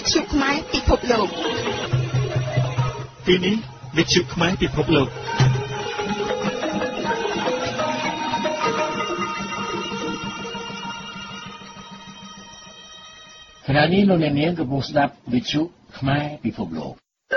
ទ្យុខ្មែរពិភពលោកទីនេះវិទ្យុខ្មែរពិភពលោកខណៈនេះលោកអ្នកនាងកំពុងស្ដាប់វិទ្យុខ្មែរពិភពលោក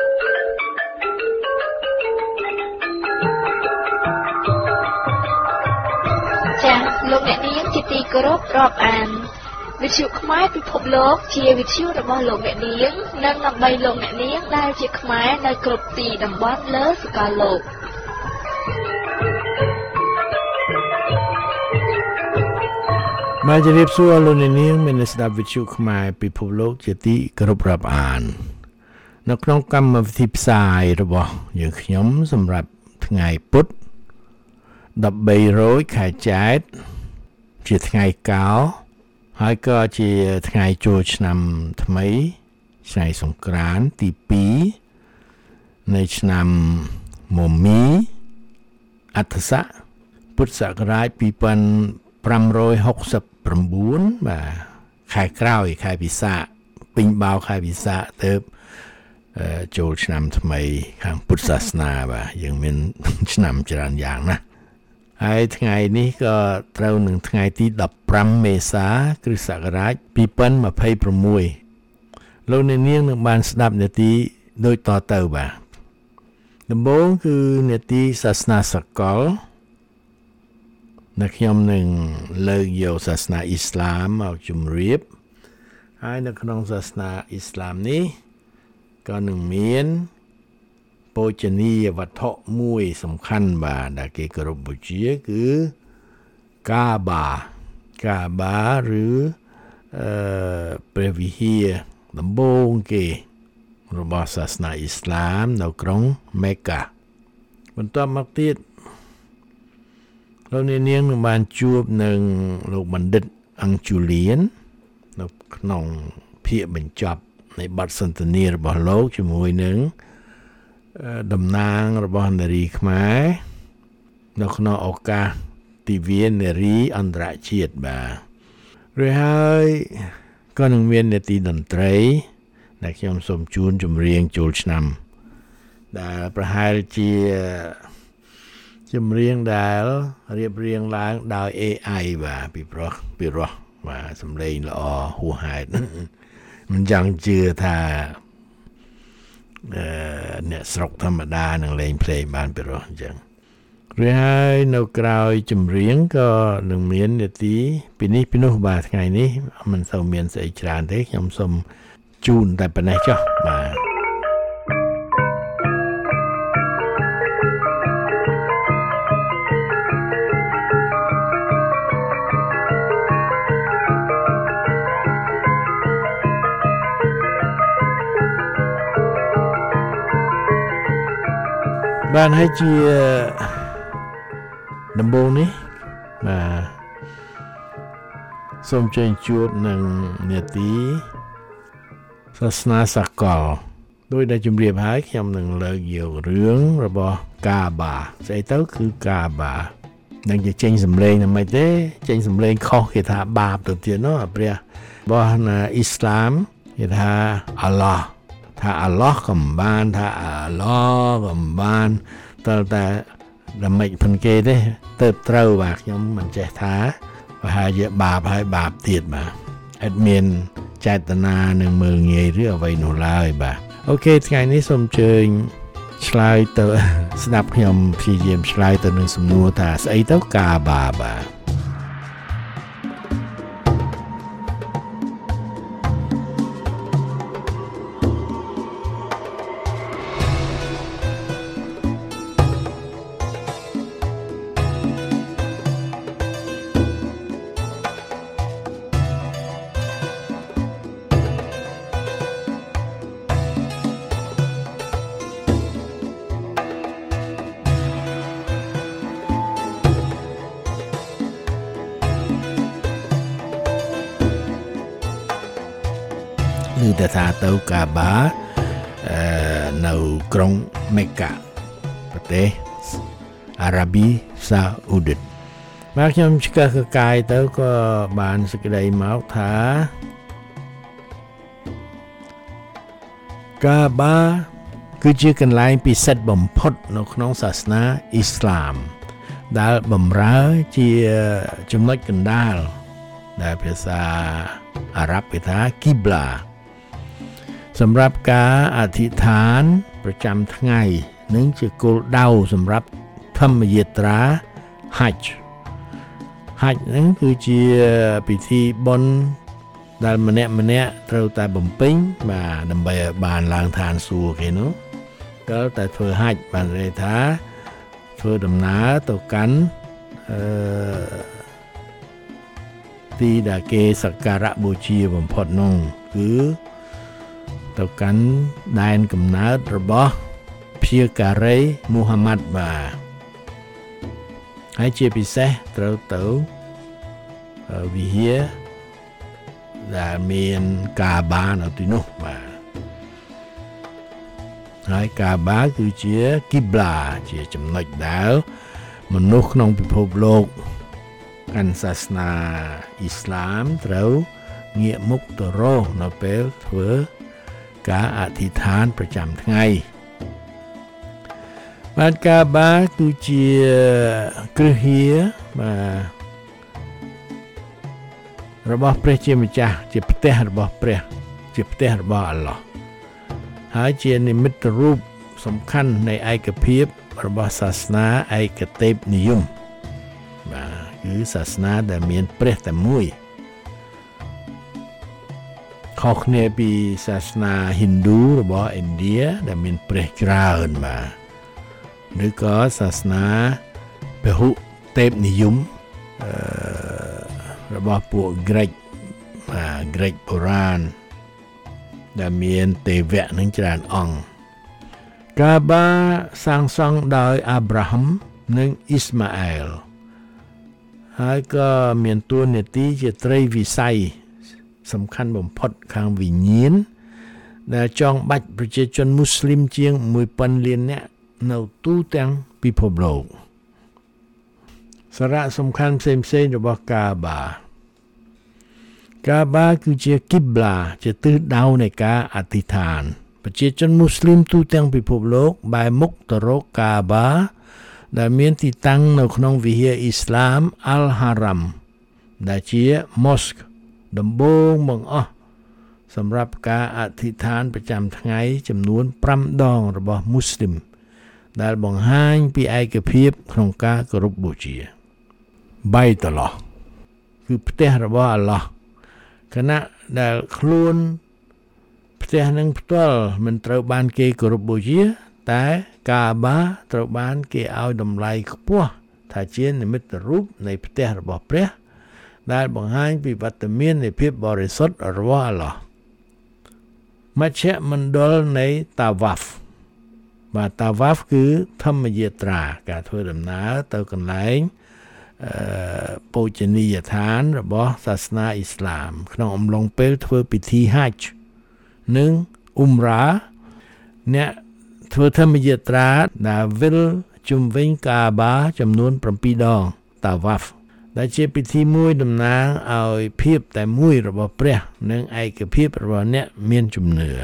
ចា៎លោកអ្នកនាងជាទីគោរពរាប់អានវិទ្យុខ្មែរពិភពលោកជាវិទ្យុរបស់លោកអ្នកនាងនិងដើម្បីលោកអ្នកនាងដែលជាខ្មែរនៅគ្រប់ទីតំបន់លើសកលលោកមកជម្រាបសួរលោកអ្នកនាងមានស្ដាប់វិទ្យុខ្មែរពិភពលោកជាទីគោរពរាប់អាននៅក្នុងកម្មវិធីផ្សាយរបស់យើងខ្ញុំសម្រាប់ថ្ងៃពុធ1300ខែចែកជាថ្ងៃកោហើយក៏ជាថ្ងៃចូលឆ្នាំថ្មីថ្ងៃសង្ក្រាន្តទី2នៃឆ្នាំមមីអត្តស័កពុទ្ធសករាជ2569បាទខែក្រោយខែពិសាខពេញបោខែពិសាខទៅចូលឆ្នាំថ្មីខាងពុទ្ធសាសនាបាទយើងមានឆ្នាំច្រើនយ៉ាងណាហើយថ្ងៃនេះក៏ត្រូវនឹងថ្ងៃទី15មេសាគ្រិស្តសករាជ2026លោកអ្នកនាងនឹងបានស្ដាប់នាទីដូចតទៅបាទដំបូងគឺនាទីសាសនាសកលដែលខ្ញុំនឹងលើកយកសាសនាអ៊ីស្លាមមកជម្រាបហើយនៅក្នុងសាសនាអ៊ីស្លាមនេះក៏នឹងមានបូជនីយវត្ថុមួយសំខាន់បាទដែលគេគោរពបូជាគឺកាបាឬព្រះវិហារដំបូងគេរបស់សាសនាអ៊ីស្លាមនៅក្រុងមេកាបន្ទាប់មកទៀតលោកនាងនឹងបានជួបនឹងលោកបណ្ឌិតអង្គជូលៀននៅក្នុងភាគបញ្ចប់នៃបទសន្ទនារបស់លោកជាមួយនឹងតំណាងរបស់នារីខ្មែរនៅក្នុងឱកាសទិវានារីអន្តរជាតិបាទរួចហើយក៏នឹងមាននាទីតន្ត្រីដែលខ្ញុំសូមជូនចម្រៀងចូលឆ្នាំដែលប្រហែលជាចម្រៀងដែលរៀបរៀងឡើងដោយ AI បាទពីព្រោះបាទសំឡេងល្អហួសហេតុមិនចង់ជឿថាអ្នកស្រុកធម្មតានឹងលេងភ្លេងបានពីរោះអញ្ចឹងរួចហើយនៅក្រោយចម្រៀងក៏នឹងមាននាទីពីនេះពីនោះបាទថ្ងៃនេះមិនសូវមានស្អីច្រើនទេខ្ញុំសូមជូនតែប៉ុណ្ណេះចុះបាទបានហើយជាដំបូងនេះបាទសូមជើញជួបនឹងនាទីសាសនាសកលដោយដែលជម្រាបហើយខ្ញុំនឹងលើកយករឿងរបស់កាបាស្អីទៅគឺកាបានឹងជាចេញសម្លេងណាមិនទេចេញសម្លេងខុសគេថាបាបទៅទៀតនោះព្រះរបស់អ៊ីស្លាមគេថាអល់ឡោះថាអល់ឡោះក៏មិនបានថាអល់ឡោះក៏មិនបានតែដើម្បីផិនគេទេទៅត្រូវបាទខ្ញុំមិនចេះថាប្រហែលជាបាបហើយបាបទៀតបាទអត់មានចេតនានឹងមើលងាយឬអ្វីនោះឡើយបាទអូខេថ្ងៃនេះសូមអញ្ជើញឆ្លើយទៅស្ដាប់ខ្ញុំព្យាយាមឆ្លើយទៅនឹងសំណួរថាស្អីទៅកាបាបាទឬថាទៅកាបានៅក្រុងមេកាប្រទេសអារ៉ាប៊ីសាអូឌីតមកខ្ញុំឆ្កឹះកកាយទៅក៏បានសេចក្តីមកថាកាបាគឺជាកន្លែងពិសិដ្ឋបំផុតនៅក្នុងសាសនាអ៊ីស្លាមដែលបម្រើជាចំណុចកណ្ដាលដែលភាសាអារ៉ាប់គេថាគីប្លាសម្រាប់ការអធិដ្ឋានប្រចាំថ្ងៃនិងជាគោលដៅសម្រាប់ធម្មយាត្រាហាច់ហ្នឹងគឺជាពិធីបុណ្យដែលម្នាក់ត្រូវតែបំពេញបាទដើម្បីឲ្យបានឡើងឋានសួគ៌គេនោះក៏តែធ្វើហាច់បានន័យថាធ្វើដំណើរទៅកាន់ទីដែលគេសក្ការៈបូជាបំផុតនោះគឺទៅកាន់ដែនកំណើតរបស់ព្យាការីមូហាម៉ាត់បាទហើយជាពិសេសត្រូវទៅវិហារដែលមានកាបានៅទីនោះបាទហើយកាបាគឺជាគីប្លាជាចំណុចដែលមនុស្សក្នុងពិភពលោកកាន់សាសនាអ៊ីស្លាមត្រូវងាកមុខទៅរកនៅពេលធ្វើការអធិដ្ឋានប្រចាំថ្ងៃបាទកាបាគឺជាគ្រឹះហៀបាទរបស់ព្រះជាម្ចាស់ជាផ្ទះរបស់ព្រះជាផ្ទះរបស់អាឡោះហើយជានិមិត្តរូបសំខាន់នៃឯកភាពរបស់សាសនាឯកទេពនិយមបាទគឺសាសនាដែលមានព្រះតែមួយខុសគ្នាពីសាសនាហិណ្ឌូរបស់ឥណ្ឌាដែលមានព្រះច្រើនបាទឬក៏សាសនាពហុទេពនិយមរបស់ពួកក្រិកបុរាណដែលមានទេវៈនឹងច្រើនអង្គកាបាសាងសង់ដោយអាប់រ៉ាហាំនិងអ៊ីស្ម៉ាអែលហើយក៏មានតួនាទីជាត្រីវិស័យសំខាន់បំផុតខាងវិញ្ញាណដែលចងបាច់ប្រជាជនមូស្លីមជាង 1000 លាននាក់នៅទូទាំងពិភពលោកសារៈសំខាន់ផ្សេងៗរបស់កាបាគឺជាគីប្លាជាទិសដៅនៃការអធិដ្ឋានប្រជាជនមូស្លីមទូទាំងពិភពលោកបែរមុខទៅរកកាបាដែលមានទីតាំងនៅក្នុងវិហារអ៊ីស្លាមអលហារ៉ាំដែលជា mosque ដំបូងបង្អស់សម្រាប់ការអធិដ្ឋានប្រចាំថ្ងៃចំនួន5ដងរបស់មូស្លីមដែលបង្ហាញពីឯកភាពក្នុងការគោរពបូជាបៃតុលឡោះគឺផ្ទះរបស់អាឡោះខណៈដែលខ្លួនផ្ទះនឹងផ្ទាល់មិនត្រូវបានគេគោរពបូជាតែកាបាត្រូវបានគេឲ្យតម្លៃខ្ពស់ថាជានិមិត្តរូបនៃផ្ទះរបស់ព្រះដែលបង្ហាញពីវត្តមាននៃភាពបរិសុទ្ធរបស់អាឡោះមជ្ឈមណ្ឌលនៃតាវ៉ាហ្វបាទតាវ៉ាហ្វគឺធម្មយាត្រាការធ្វើដំណើរទៅកន្លែងបូជនីយដ្ឋានរបស់សាសនាអ៊ីស្លាមក្នុងអំឡុងពេលធ្វើពិធីហាច់និងអ៊ុំរ៉ាអ្នកធ្វើធម្មយាត្រាដែលវិលជុំវិញកាបាចំនួន7ដងតាវ៉ាហ្វដែលជាពិធីមួយតំណាងឲ្យភាពតែមួយរបស់ព្រះនិងឯកភាពរបស់អ្នកមានជំនឿ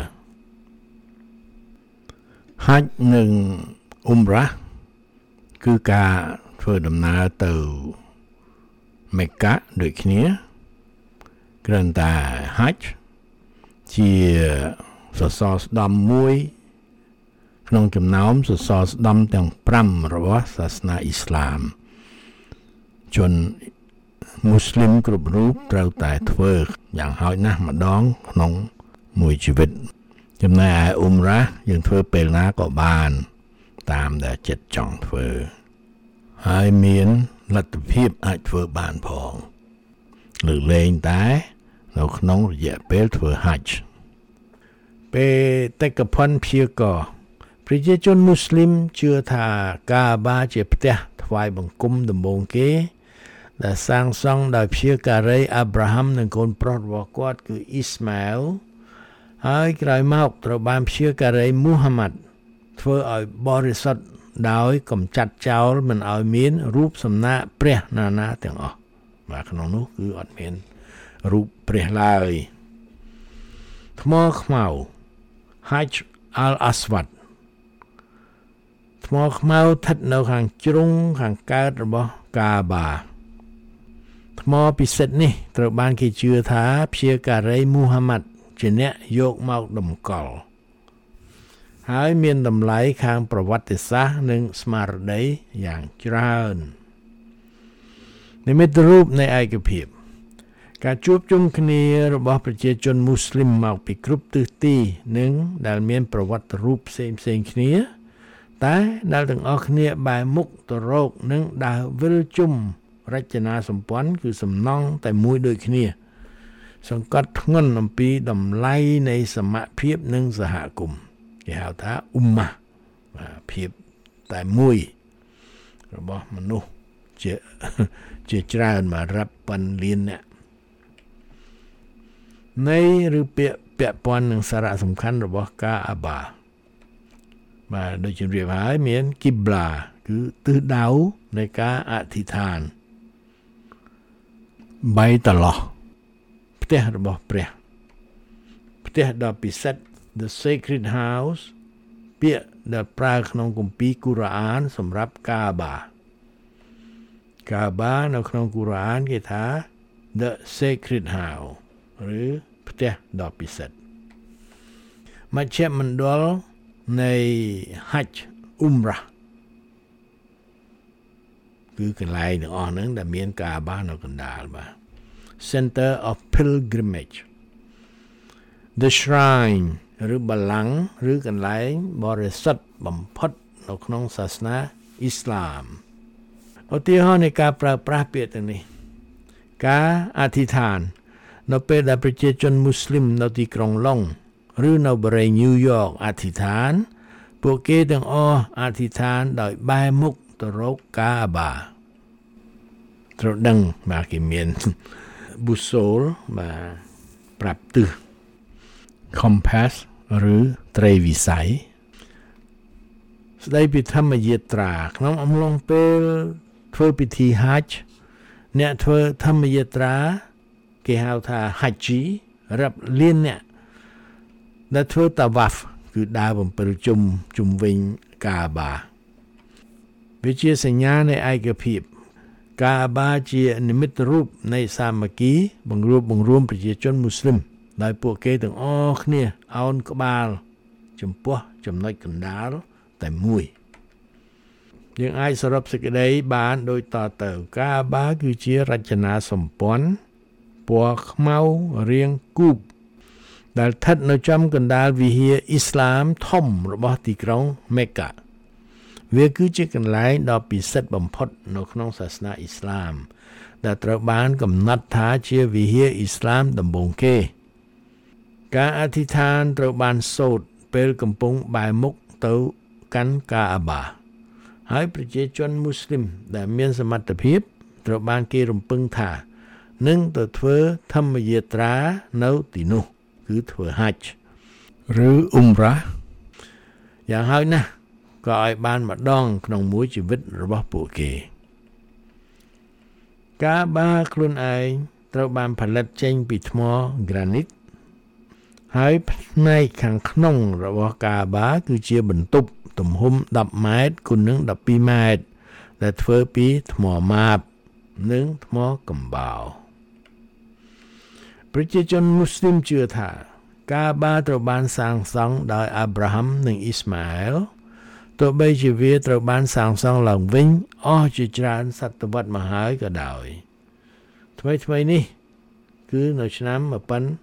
ហាច់និងអ៊ុំរ៉ាគឺការធ្វើដំណើរទៅមេក្កាដូចគ្នាគ្រាន់តែហាច់ជាសសរស្តម្ភមួយក្នុងចំណោមសសរស្តម្ភទាំង5របស់សាសនាអ៊ីស្លាមជនមូស្លីមគ្រប់រូបត្រូវតែធ្វើយ៉ាងហោចណាស់ម្ដងក្នុងមួយជីវិតចំណែកឯអ៊ុំរ៉ាយើងធ្វើពេលណាក៏បានតាមដែលចិត្តចង់ធ្វើហើយមានលទ្ធភាពអាចធ្វើបានផងលើកលែងតែនៅក្នុងរយៈពេលធ្វើហាច់បេតិកភណ្ឌព្យាករប្រជាជនមូស្លីមជឿថាកាបាជាផ្ទះថ្វាយបង្គំដំបូងគេដែលសាងសង់ដោយព្យាការីអាប់រ៉ាហាំនិងកូនប្រុសរបស់គាត់គឺអ៊ីស្ម៉ាអែលហើយក្រោយមកត្រូវបានព្យាការីមូហាម៉ាត់ធ្វើឲ្យបរិសុទ្ធដោយកំចាត់ចោលមិនឲ្យមានរូបសំណាកព្រះណាទាំងអស់បាទក្នុងនោះគឺអត់មានរូបព្រះឡើយថ្មខ្មៅហាច់ al-aswad ថ្មខ្មៅស្ថិតនៅខាងជ្រុងខាងកើតរបស់កាបាថ្មពិសិដ្ឋនេះត្រូវបានគេជឿថាព្យាការីមូហាម៉ាត់ជាអ្នកយកមកតម្កល់ហើយមានតម្លៃខាងប្រវត្តិសាស្ត្រនិងស្មារតីយ៉ាងច្រើននិមិត្តរូបនៃឯកភាពការជួបជុំគ្នារបស់ប្រជាជនមូស្លីមមកពីគ្រប់ទិសទីនិងដែលមានប្រវត្តិរូបផ្សេងៗគ្នាតែដែលទាំងអស់គ្នាបែរមុខទៅរកនិងដើរវិលជុំរចនាសម្ព័ន្ធគឺសំណង់តែមួយដូចគ្នាសង្កត់ធ្ងន់អំពីតម្លៃនៃសមភាពនិងសហគមន៍គេហៅថាអ៊ុមម៉ាភាពតែមួយរបស់មនុស្សជាច្រើនមករាប់ពាន់លានអ្នកនៃឬពាក់ព័ន្ធនឹងសារៈសំខាន់របស់កាអាបាបាទដូចជំរាបហើយមានគីប្លាគឺទិសដៅនៃការអធិដ្ឋានបៃតឡោះផ្ទះរបស់ព្រះផ្ទះដ៏ពិសិដ្ឋ The Sacred House ពាក្យដែលប្រើក្នុងគម្ពីរកូរ៉ាអានសម្រាប់កាបានៅក្នុងកូរ៉ាអានគេថា The Sacred House ឬផ្ទះដ៏ពិសិដ្ឋមជ្ឈមណ្ឌលនៃ Hajj Umrah គឺកន្លែងទាំងអស់ហ្នឹងដែលមានកាបានៅកណ្ដាលបាទ Center of Pilgrimage The Shrine ឬបល្ល័ង្កឬកន្លែងបរិសុទ្ធបំផុតនៅក្នុងសាសនាអ៊ីស្លាមឧទាហរណ៍នៃការប្រើប្រាស់ពាក្យទាំងនេះការអធិដ្ឋាននៅពេលដែលប្រជាជនមូស្លីមនៅទីក្រុងឡុងឬនៅបរិយាញូវយ៉កអធិដ្ឋានពួកគេទាំងអស់អធិដ្ឋានដោយបែរមុខទៅរកកាបាត្រូវដឹងមកគេមានប៊ូសូលបាទប្រាប់ទិស compass ឬត្រីវិស័យស្ដីពីធម្មយាត្រាក្នុងអំឡុងពេលធ្វើពិធី Hajj អ្នកធ្វើធម្មយាត្រាគេហៅថា Haji រាប់លានអ្នកដែលធ្វើតាវ៉ាហ្វគឺដើរ7ជុំវិញកាបាវាជាសញ្ញានៃឯកភាពកាបាជានិមិត្តរូបនៃសាមគ្គីបង្រួមប្រជាជនមូស្លីមដោយពួកគេទាំងអស់គ្នាឱនក្បាលចំពោះចំណុចកណ្ដាលតែមួយយើងអាចសរុបសេចក្តីបានដូចតទៅកាបាគឺជារចនាសម្ព័ន្ធពណ៌ខ្មៅរាងគូបដែលស្ថិតនៅចំកណ្ដាលវិហារអ៊ីស្លាមធំរបស់ទីក្រុងមេក្កាវាគឺជាកន្លែងដ៏ពិសិដ្ឋបំផុតនៅក្នុងសាសនាអ៊ីស្លាមដែលត្រូវបានកំណត់ថាជាវិហារអ៊ីស្លាមដំបូងគេការអធិដ្ឋានត្រូវបានសូត្រពេលកំពុងបែរមុខទៅកាន់កាអាបាហើយប្រជាជនមូស្លីមដែលមានសមត្ថភាពត្រូវបានគេរំពឹងថានឹងទៅធ្វើធម្មយាត្រានៅទីនោះគឺធ្វើ Hajj ឬ Umrah យ៉ាងហោចណាស់ក៏ឲ្យបានម្ដងក្នុងមួយជីវិតរបស់ពួកគេកាបាខ្លួនឯងត្រូវបានផលិតចេញពីថ្មក្រានីតហើយផ្នែកខាងក្នុងរបស់កាបាគឺជាបន្ទប់ទំហំ10ម៉ែត្រគុណនឹង12ម៉ែត្រដែលធ្វើពីថ្មម៉ាបនិងថ្មកំបោរប្រជាជនមូស្លីមជឿថាកាបាត្រូវបានសាងសង់ដោយអាប់រ៉ាហាំនិងអ៊ីស្ម៉ាអែលទោះបីជាវាត្រូវបានសាងសង់ឡើងវិញអស់ជាច្រើនសតវត្សមកហើយក៏ដោយថ្មីនេះគឺនៅឆ្នាំ1629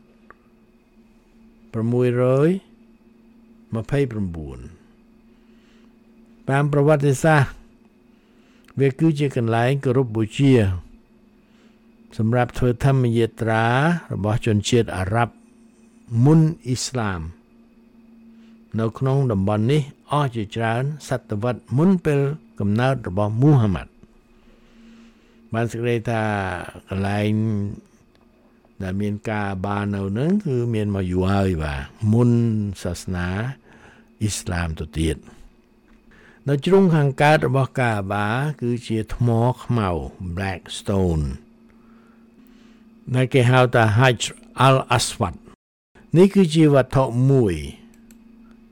តាមប្រវត្តិសាស្ត្រវាគឺជាកន្លែងគោរពបូជាសម្រាប់ធ្វើធម្មយាត្រារបស់ជនជាតិអារ៉ាប់មុនអ៊ីស្លាមនៅក្នុងតំបន់នេះអស់ជាច្រើនសតវត្សមុនពេលកំណើតរបស់មូហាម៉ាត់បានសេចក្តីថាកន្លែងដែលមានការបានៅនឹងគឺមានមកយូរហើយបាទមុនសាសនាអ៊ីស្លាមទៅទៀតនៅជ្រុងខាងកើតរបស់កាបាគឺជាថ្មខ្មៅ Black Stone ដែលគេហៅថា Hajj al-Aswad នេះគឺជាវត្ថុមួយ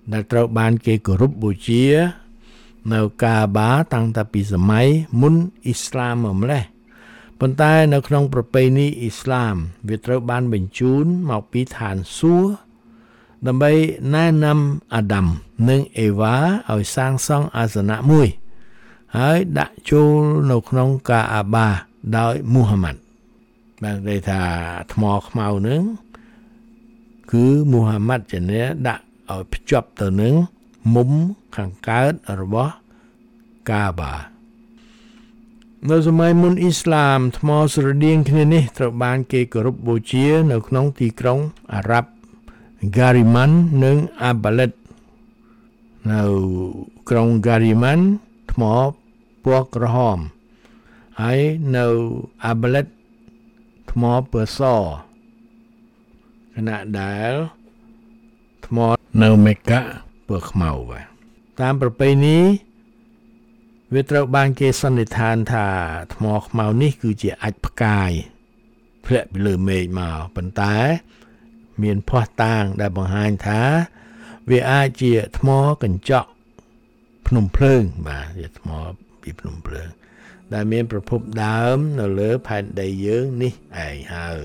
ដែលត្រូវបានគេគោរពបូជានៅកាបាតាំងតែពីសម័យមុនអ៊ីស្លាមមកម្លេះប៉ុន្តែនៅក្នុងប្រពៃណីអ៊ីស្លាមវាត្រូវបានបញ្ជូនមកពីឋានសួគ៌ដើម្បីណែនាំអាដាមនិងអេវ៉ាឲ្យសាងសង់អាសនៈមួយហើយដាក់ចូលនៅក្នុងកាអាបាដោយមូហាម៉ាត់បានន័យថាថ្មខ្មៅនឹងគឺមូហាម៉ាត់ជាអ្នកដាក់ឲ្យភ្ជាប់ទៅនឹងមុំខាងកើតរបស់កាបានៅសម័យមុនអ៊ីស្លាមថ្មស្រដៀងគ្នានេះត្រូវបានគេគោរពបូជានៅក្នុងទីក្រុងអារ៉ាប់ហ្គារីម៉ាន់និងអាបាឡិតនៅក្រុងហ្គារីម៉ាន់ថ្មពណ៌ក្រហមហើយនៅអាបាឡិតថ្មពណ៌សខណៈដែលថ្មនៅមេកាពណ៌ខ្មៅតាមប្រពៃណីវាត្រូវបានគេសន្និដ្ឋានថាថ្មខ្មៅនេះគឺជាអាចផ្កាយធ្លាក់ពីលើមេឃមកប៉ុន្តែមានភស្តុតាងដែលបង្ហាញថាវាអាចជាថ្មកញ្ចក់ភ្នំភ្លើងបាទជាថ្មពីភ្នំភ្លើងដែលមានប្រភពដើមនៅលើផែនដីយើងនេះឯងហើយ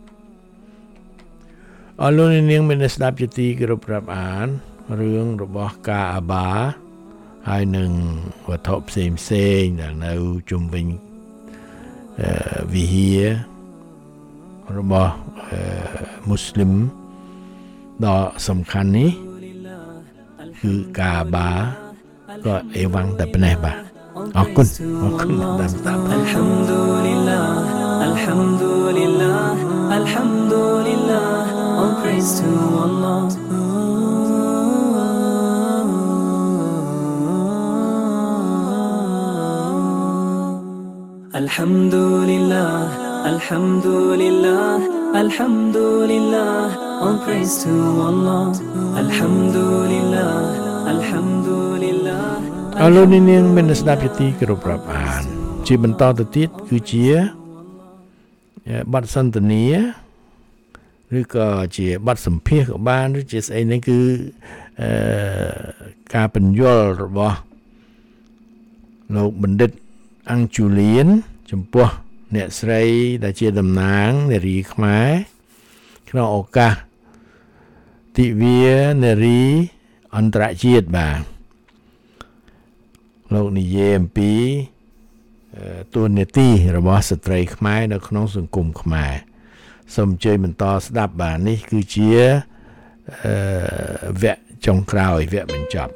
អរលោកនាងមានស្ដាប់ជាទីគោរពរាប់អានរឿងរបស់កាអាបាហើយនឹងវត្ថុផ្សេងដែលនៅជុំវិញវិហាររបស់មូស្លីមដ៏សំខាន់នេះគឺកាបាក៏អេវ៉ាំងតែប៉ុណ្ណេះបាទអរគុណតាមតាម Alhamdulillah Alhamdulillah Alhamdulillah all praise to Allah Alhamdulillah Alhamdulillah Alhamdulillah all praise to Allah Alhamdulillah Alhamdulillah អរលោកនាងមានស្ដាប់ជាទីគោរពរាប់អានជាបន្តទៅទៀតគឺជាបទសន្ទនាឬក៏ជាបទសម្ភាសន៍ក៏បានឬជាស្អីនេះគឺការបញ្យល់របស់លោកបណ្ឌិតអង្គជូលៀនចំពោះអ្នកស្រីដែលជាតំណាងនារីខ្មែរក្នុងឱកាសទិវានារីអន្តរជាតិបាទលោកនិយាយអំពីតួនាទីរបស់ស្ត្រីខ្មែរនៅក្នុងសង្គមខ្មែរសូមអញ្ជើញបន្តស្ដាប់បាទនេះគឺជាវគ្គចុងក្រោយវគ្គបញ្ចប់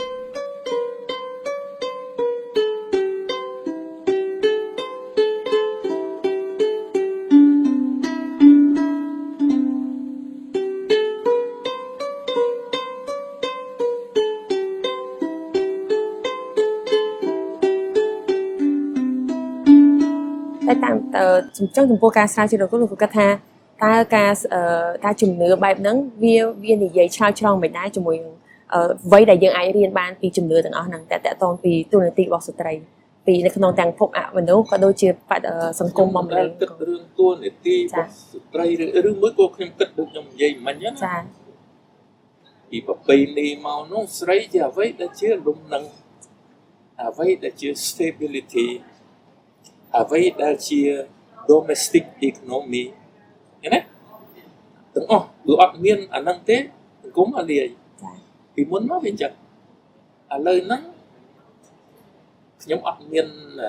ចំពោះការស្រាវជ្រាវរបស់លោកគាត់ថាតើការជំនឿបែបហ្នឹងវានិយាយឆ្លើយឆ្លងមិនដែរជាមួយអ្វីដែលយើងអាចរៀនបានពីជំនឿទាំងអស់ហ្នឹងតែតកតងពីទូនាទីរបស់ស្ត្រីពីនៅក្នុងទាំងភពអមនុស្សក៏ដូចជាសង្គមបំលែងគិតរឿងទូនាទីរបស់ស្ត្រីឬមួយក៏ខ្ញុំគិតដូចខ្ញុំនិយាយមិញណាចាពីប្រពៃណីមកនោះស្រីជាអ្វីដែលជាលំនឹងអ្វីដែលជា stability អ្វីដែលជា domestic economy ឃើញទេទាំងអស់គឺអត់មានអាហ្នឹងទេសង្គមអត់លាយពីមុនមកវាអញ្ចឹងឥឡូវហ្នឹងខ្ញុំអត់មាន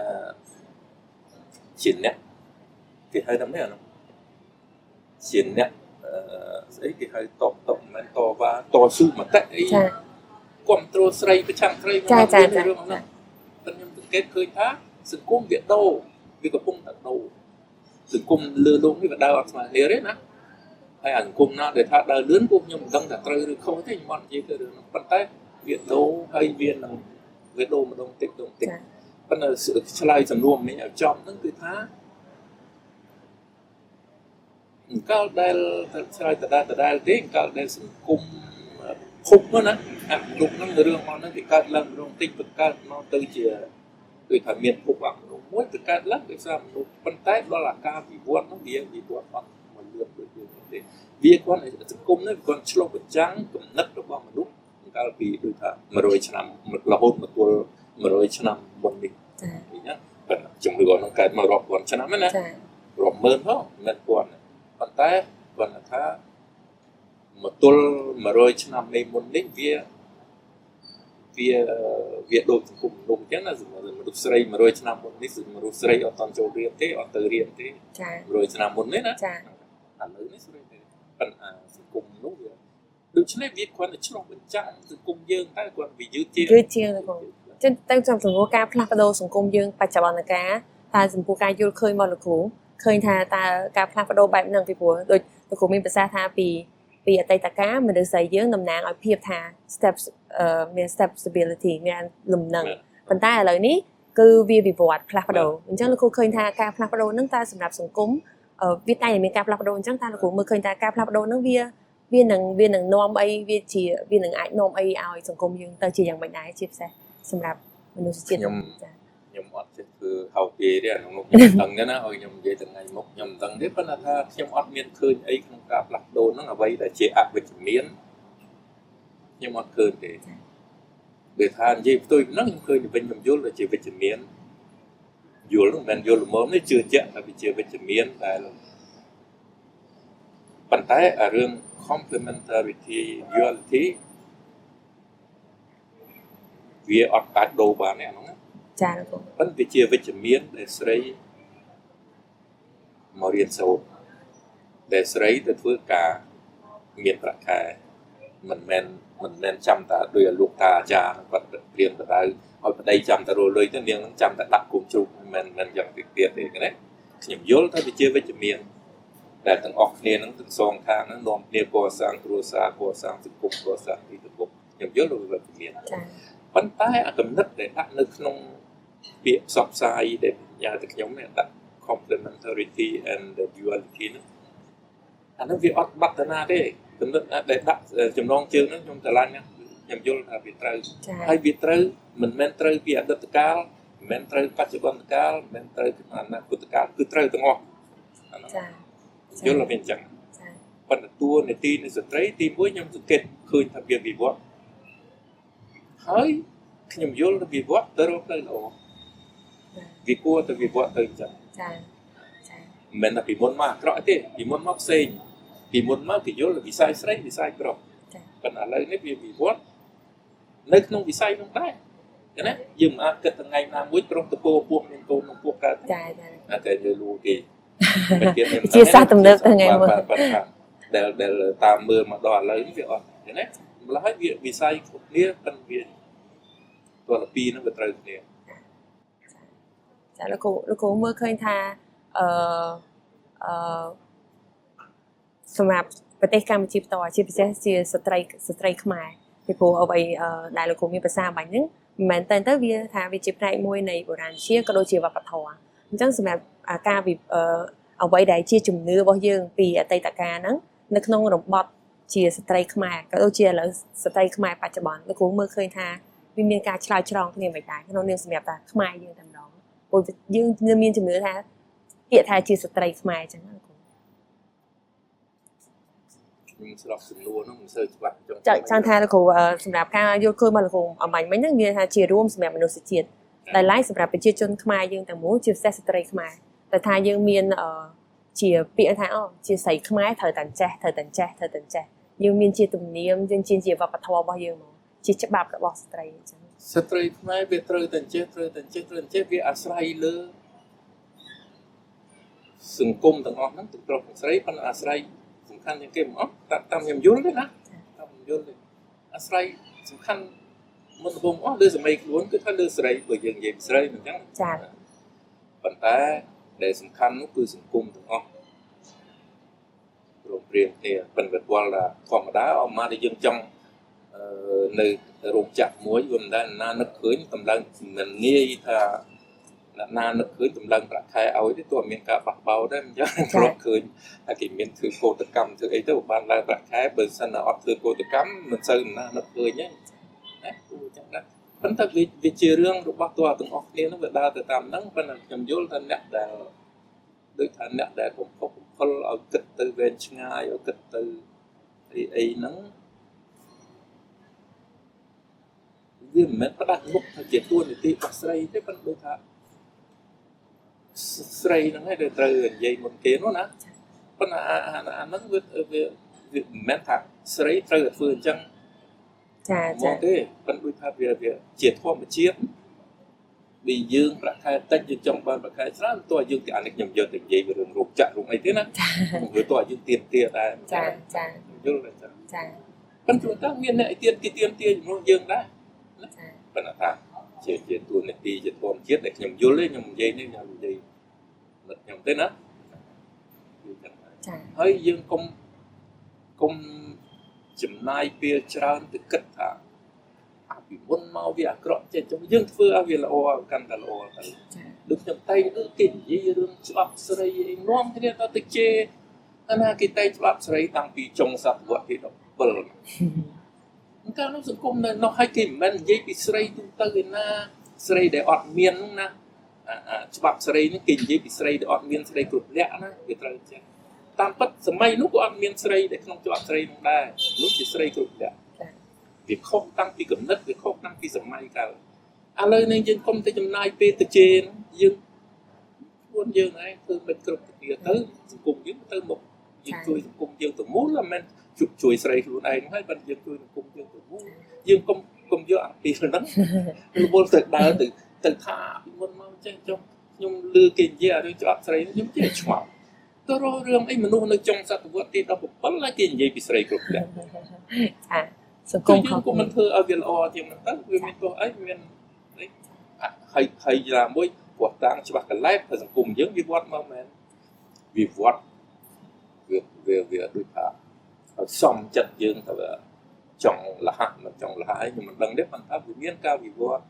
ជាអ្នកគេហៅថាម៉េចអានោះជាអ្នកស្អីគេហៅតបមិនតវ៉ាតស៊ូមតិអីគ្រប់គ្រងស្រីប្រឆាំងស្រីចារឿងហ្នឹងតែខ្ញុំសង្កេតឃើញថាសង្គមវាដូរវាកំពុងតែដូរសង្គមលើលោកនេះវាដើរអត់ស្មើគ្នាទេណាហើយអាសង្គមណាដែលថាដើរលឿនពួកខ្ញុំមិនដឹងថាត្រូវឬខុសទេខ្ញុំអត់និយាយទៅរឿងនោះប៉ុន្តែវាដូរហើយវានឹងវាដូរម្ដងតិចប៉ុន្តែឆ្លើយសំណួរមិញឲ្យចប់ហ្នឹងគឺថាកាលដែលឆ្លើយដដែលទេកាលដែលសង្គមភពណាអាលោកហ្នឹងរឿងមកហ្នឹងវាកើតឡើងម្ដងតិចបង្កើតមកទៅជាគឺថាមានភពអមនុស្សមួយទៅកើតឡើងដោយសារមនុស្សប៉ុន្តែដល់អាការវិវត្តហ្នឹងវាវិវត្តអត់មកលឿនដូចយើងទេវាគាត់សង្គមនេះគាត់ឆ្លុះបញ្ចាំងគំនិតរបស់មនុស្សកាលលពីដូចថា100ឆ្នាំរហូតមកទល់100ឆ្នាំមុននេះចា៎ប៉ុន្តែជំនឿហ្នឹងកើតមករាប់ពាន់ឆ្នាំណាចា៎រាប់ម៉ឺនផងមិនពាន់ប៉ុន្តែគាត់ថាមកទល់100ឆ្នាំនៃមុននេះវាដូចសង្គមមនុស្សអញ្ចឹងណាមនុស្សស្រី100ឆ្នាំមុននេះមនុស្សស្រីអត់តន់ចូលរៀនទេអត់ទៅរៀនទេចា៎100ឆ្នាំមុននេះណាចា៎ឥឡូវនេះស្រីទេប៉ុន្តែសង្គមមនុស្សវាដូច្នេះវាគាត់ទៅឆ្លុះបញ្ចាំងសង្គមយើងតែគាត់វាយឺតជាងបងចឹងទៅចំពោះការផ្លាស់ប្ដូរសង្គមយើងបច្ចុប្បន្នកាលតែចំពោះការយល់ឃើញមកលោកគ្រូឃើញថាតើការផ្លាស់ប្ដូរបែបហ្នឹងពីព្រោះដូចលោកគ្រូមានប្រសាសន៍ថាពីអតីតកាលមនុស្សស្រីយើងតំណាងឲ្យភាពថា មាន stability មានលំនឹងប៉ុន្តែឥឡូវនេះគឺវាវិវត្តផ្លាស់ប្ដូរអញ្ចឹងលោកគ្រូឃើញថាការផ្លាស់ប្ដូរហ្នឹងតើសម្រាប់សង្គមវាតែមានការផ្លាស់ប្ដូរអញ្ចឹងតើលោកគ្រូមើលឃើញថាការផ្លាស់ប្ដូរហ្នឹងវានឹងនាំអីវានឹងអាចនាំអីឲ្យសង្គមយើងទៅជាយ៉ាងម៉េចដែរជាពិសេសសម្រាប់មនុស្សជាតិខ្ញុំអត់ចេះធ្វើហៅគេទេអានោះខ្ញុំដឹងទេណាឲ្យខ្ញុំនិយាយថ្ងៃមុខខ្ញុំមិនដឹងទេប៉ុន្តែថាខ្ញុំអត់មានឃើញអីក្នុងការផ្លាស់ប្ដូរហ្នឹងអ្វីដែលជាអវិជ្ជមានខ្ញុំអត់ឃើញទេវាថានិយាយផ្ទុយហ្នឹងខ្ញុំឃើញវិញខ្ញុំយល់ដែលជាវិជ្ជមានយល់មិនមែនយល់ល្មមនេះជឿជាក់ថាវាជាវិជ្ជមានដែលប៉ុន្តែអារឿង complementarity duality វាអត់អាចដូរបានទេអាហ្នឹងចា៎លោកប៉ុន្តែវាជាវិជ្ជមានដែលស្រីមករៀនសូត្រដែលស្រីទៅធ្វើការមានប្រាក់ខែមិនមែនចាំតែដោយលោកតាអាចារ្យគាត់រៀនបដៅឲ្យប្តីចាំតែរលុយទៅនាងនឹងចាំតែដាក់គុំជ្រូកមិនយ៉ាងទៀតទេណាខ្ញុំយល់ថាវាជាវិជ្ជមានដែលទាំងអស់គ្នានឹងទាំងសងខាងនឹងនាំគ្នាកសាងគ្រួសារកសាងសង្គមកសាងទីទំពុកខ្ញុំយល់ថាវាវិជ្ជមានចា៎ប៉ុន្តែអាកំណត់ដែលដាក់នៅក្នុងពាក្យផ្សព្វផ្សាយដែលបញ្ញាទៅខ្ញុំនេះដាក់ complementarity and the duality ហ្នឹងអានោះវាអត់បត្តនាទេកំណត់ដែលដាក់ចំណងជើងហ្នឹងខ្ញុំឆ្លាញ់ណាខ្ញុំយល់ថាវាត្រូវហើយវាត្រូវមិនមែនត្រូវពីអតីតកាលមិនមែនត្រូវបច្ចុប្បន្នកាលមិនមែនត្រូវអនាគតកាលគឺត្រូវទាំងអស់ចា៎យល់ថាវាអញ្ចឹងចា៎ប៉ុន្តែតួនាទីនៃស្ត្រីទី1ខ្ញុំសង្កេតឃើញថាវាវិវត្តហើយខ្ញុំយល់ថាវិវត្តទៅរកផ្លូវល្អវាគួរទៅវិវត្តទៅអញ្ចឹងចា៎ចា៎មិនមែនថាពីមុនមកអាក្រក់ទេពីមុនមកផ្សេងពីមុនមកគេយល់វិស័យស្រីវិស័យប្រុសចា៎ប៉ុន្តែឥឡូវនេះវាវិវត្តនៅក្នុងវិស័យនោះដែរឃើញណាយើងមិនអាចគិតថ្ងៃណាមួយប្រុសទៅពោពួកមានកូននឹងពួកកើតចា៎ចា៎តែយល់លូគេជាសាស្ត្រទំនើបថ្ងៃមួយដែលតាមមើលមកដល់ឥឡូវនេះវាអត់ឃើញណាម្ល៉េះហើយវាវិស័យគ្រប់គ្នាប៉ុន្តែវាតួនាទីនឹងវាត្រូវគ្នាចាលោកគ្រូមើលឃើញថាសម្រាប់ប្រទេសកម្ពុជាផ្ទាល់ជាពិសេសជាស្ត្រីខ្មែរពីព្រោះអ្វីដែលលោកគ្រូមានប្រសាសន៍បាញ់ហ្នឹងមិនមែនតែទៅវាថាវាជាផ្នែកមួយនៃបុរាណជាក៏ដូចជាវប្បធម៌អញ្ចឹងសម្រាប់ការអ្វីដែលជាជំនឿរបស់យើងពីអតីតកាលហ្នឹងនៅក្នុងរបបជាស្ត្រីខ្មែរក៏ដូចជាឥឡូវស្ត្រីខ្មែរបច្ចុប្បន្នលោកគ្រូមើលឃើញថាវាមានការឆ្លើយឆ្លងគ្នាមិនដែរក្នុងនាមសម្រាប់ថាខ្មែរយើងតែម្ដងព្រោះយើងមានជំនឿថាពាក្យថាជាស្ត្រីខ្មែរអញ្ចឹងណាលោកគ្រូខ្ញុំស្ដាប់សំណួរនោះមិនសូវច្បាស់ចង់ថាលោកគ្រូសម្រាប់ការយល់ឃើញរបស់លោកគ្រូអំបញ្ញមិញហ្នឹងវាថាជារួមសម្រាប់មនុស្សជាតិដែលឡែកសម្រាប់ប្រជាជនខ្មែរយើងទាំងមូលជាពិសេសស្ត្រីខ្មែរតែថាយើងមានជាពាក្យថាជាស្រីខ្មែរត្រូវតែចេះយើងមានជាទំនៀមយើងជាវប្បធម៌របស់យើងមកជាច្បាប់របស់ស្ត្រីអញ្ចឹងស្ត្រីខ្មែរវាត្រូវតែចេះវាអាស្រ័យលើសង្គមទាំងអស់ហ្នឹងទាំងប្រុសទាំងស្រីប៉ុន្តែអាស្រ័យសំខាន់ជាងគេមកតាមខ្ញុំយល់ទេណាតាមខ្ញុំយល់ទេអាស្រ័យសំខាន់មុនដំបូងលើសម័យខ្លួនគឺថាលើស្រីបើយើងនិយាយស្រីមិនអញ្ចឹងចា៎ប៉ុន្តែដែលសំខាន់នោះគឺសង្គមទាំងអស់រំព្រៀងគ្នាប៉ុន្តែវល់ថាធម្មតាអមមកដែលយើងចង់នៅរោងចក្រមួយវាមិនដែលណានឹកឃើញតម្លើងមិនងាយថាណានឹកឃើញតម្លើងប្រាក់ខែឲ្យទេទោះមានការបះបោដែរមិនចឹងធ្លាប់ឃើញតែគេមានធ្វើកោតកម្មធ្វើអីទៅបានឡើងប្រាក់ខែបើសិនអត់ធ្វើកោតកម្មមិនសូវណានឹកឃើញទេណាគូចឹងដែរប៉ុន្តែវាជារឿងរបស់តួទាំងអស់គ្នានឹងវាដើរទៅតាមហ្នឹងប៉ុន្តែខ្ញុំយល់ថាអ្នកដែលដូចថាអ្នកដែលកំពុងឲ្យគិតទៅវែងឆ្ងាយឲ្យគិតទៅអីហ្នឹងវាមិនមែនផ្ដាច់មុខថាជាទួនាទីរបស់ស្រីទេប៉ុន្តែថាស្រីហ្នឹងឯងត្រូវនិយាយមុនគេនោះណាប៉ុន្តែអាហ្នឹងវាមិនមែនថាស្រីត្រូវតែធ្វើអញ្ចឹងចាទេប៉ុន្តែដូចថាវាជាធម្មជាតិvì dươngប្រាក់ខែតិចយើងចង់បានប្រាក់ខែច្រើនតើយើងទីអានេះខ្ញុំយកទៅនិយាយពីរឿងរូបចាក់រូបអីទេណាព្រោះតើយើងទៀមទាដែរចាយល់ទេចាប៉ុន្តែតើមានអ្នកទៀមទាជំនួសយើងដែរប៉ុន្តែថាជាទួលនីតិជាធម្មជាតិដែលខ្ញុំយល់ទេខ្ញុំនិយាយនេះខ្ញុំនិយាយមិនខ្ញុំទេណាចាហើយយើងកុំចំណាយពេលច្រើនទៅគិតថាពីមុនមកវាអាក្រក់ចេះយើងធ្វើឲ្យវាល្អកាន់តែល្អទៅដូចខ្ញុំតែងគេនិយាយរឿងច្បាប់ស្រីឯនាំគ្នាទៅជេរណាគេតែងច្បាប់ស្រីតាំងពីចុងសតវត្សទី17កាលនោះសង្គមនៅនោះឲ្យគេមិនមែននិយាយពីស្រីទូទៅឯណាស្រីដែលអត់មានហ្នឹងណាច្បាប់ស្រីនេះគេនិយាយពីស្រីដែលអត់មានស្រីគ្រប់លក្ខណាវាត្រូវចេះតាមពិតសម័យនោះក៏អត់មានស្រីដែលក្នុងច្បាប់ស្រីនោះដែរនោះជាស្រីគ្រប់លក្ខវាខុសតាំងពីកំណត់វាខុសតាំងពីសម័យកាលឥឡូវនេះយើងកុំទៅចំណាយពេលទៅជេរយើងខ្លួនយើងឯងធ្វើមិនគ្រប់ទៅទៅសង្គមយើងទៅមុខយើងជួយសង្គមយើងទៅមូលមិនជួយស្រីខ្លួនឯងហើយបើយើងជួយសង្គមយើងទៅមូលយើងកុំយកអាពីហ្នឹងរវល់ទៅដើរទៅថាពីមុនមកចេះចុះខ្ញុំលឺគេនិយាយរឿងច្បាប់ស្រីខ្ញុំចេះឆ្ងល់ទៅរករឿងអីមនុស្សនៅចុងសតវត្សទី17ហើយគេនិយាយពីស្រីគ្រប់លក្ខចាសង្គមខុសក៏មិនធ្វើឲ្យវាល្អជាងហ្នឹងទៅវាមានទោះអីមានហើយយ៉ាងមួយព្រោះតាំងច្បាស់កន្លែងទៅសង្គមយើងវាវត្តមកមែនវាវត្តវាដូចថាសំចិត្តយើងទៅចង់លះមិនចង់លះអីខ្ញុំមិនដឹងទេប៉ុន្តែវាមានការវិវត្ត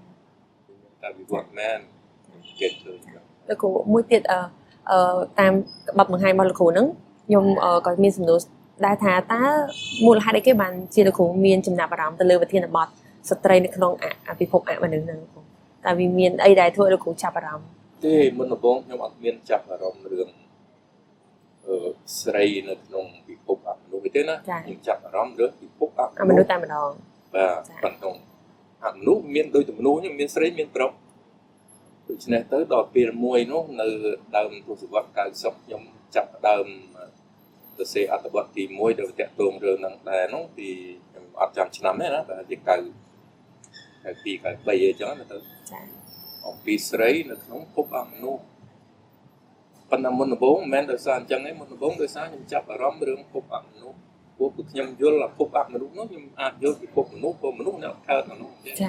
មែនគេធ្វើលោកគ្រូមួយទៀតតាមក្បត់បង្ហាញរបស់លោកគ្រូហ្នឹងខ្ញុំក៏មានសំណួរដែលថាតើមូលហេតុអីគេបានជាលោកគ្រូមានចំណាប់អារម្មណ៍ទៅលើវិធានបទស្ត្រីនៅក្នុងពិភពអមនុស្សហ្នឹងតើវាមានអីដែលធ្វើឲ្យលោកគ្រូចាប់អារម្មណ៍ទេមុនដំបូងខ្ញុំអត់មានចាប់អារម្មណ៍រឿងស្រីនៅក្នុងពិភពអមនុស្សទេណាខ្ញុំចាប់អារម្មណ៍រឿងពិភពអមនុស្សតែម្ដងបាទប៉ុន្តែអមនុស្សមានដូចទំនួញមានស្រីមានប្រុសដូច្នេះទៅដល់ពេលមួយនោះនៅដើមទសវត្សរ៍90ខ្ញុំចាប់ដើមទៅសេអត្ថបទទី1ដែលតាក់ទងរឿងហ្នឹងដែរនោះពីខ្ញុំអត់ចាំឆ្នាំទេណាតែជា92 93អីចឹងណាទៅចាអំពីស្រីនៅក្នុងភពអមនុស្សប៉ុន្តែមុនដំបូងមិនមែនដោយសារអញ្ចឹងទេមុនដំបូងដោយសារខ្ញុំចាប់អារម្មណ៍រឿងភពអមនុស្សព្រោះខ្ញុំយល់ភពអមនុស្សនោះខ្ញុំអាចយល់ពីភពមនុស្សព្រោះមនុស្សនៅកើតមនុស្សចាចា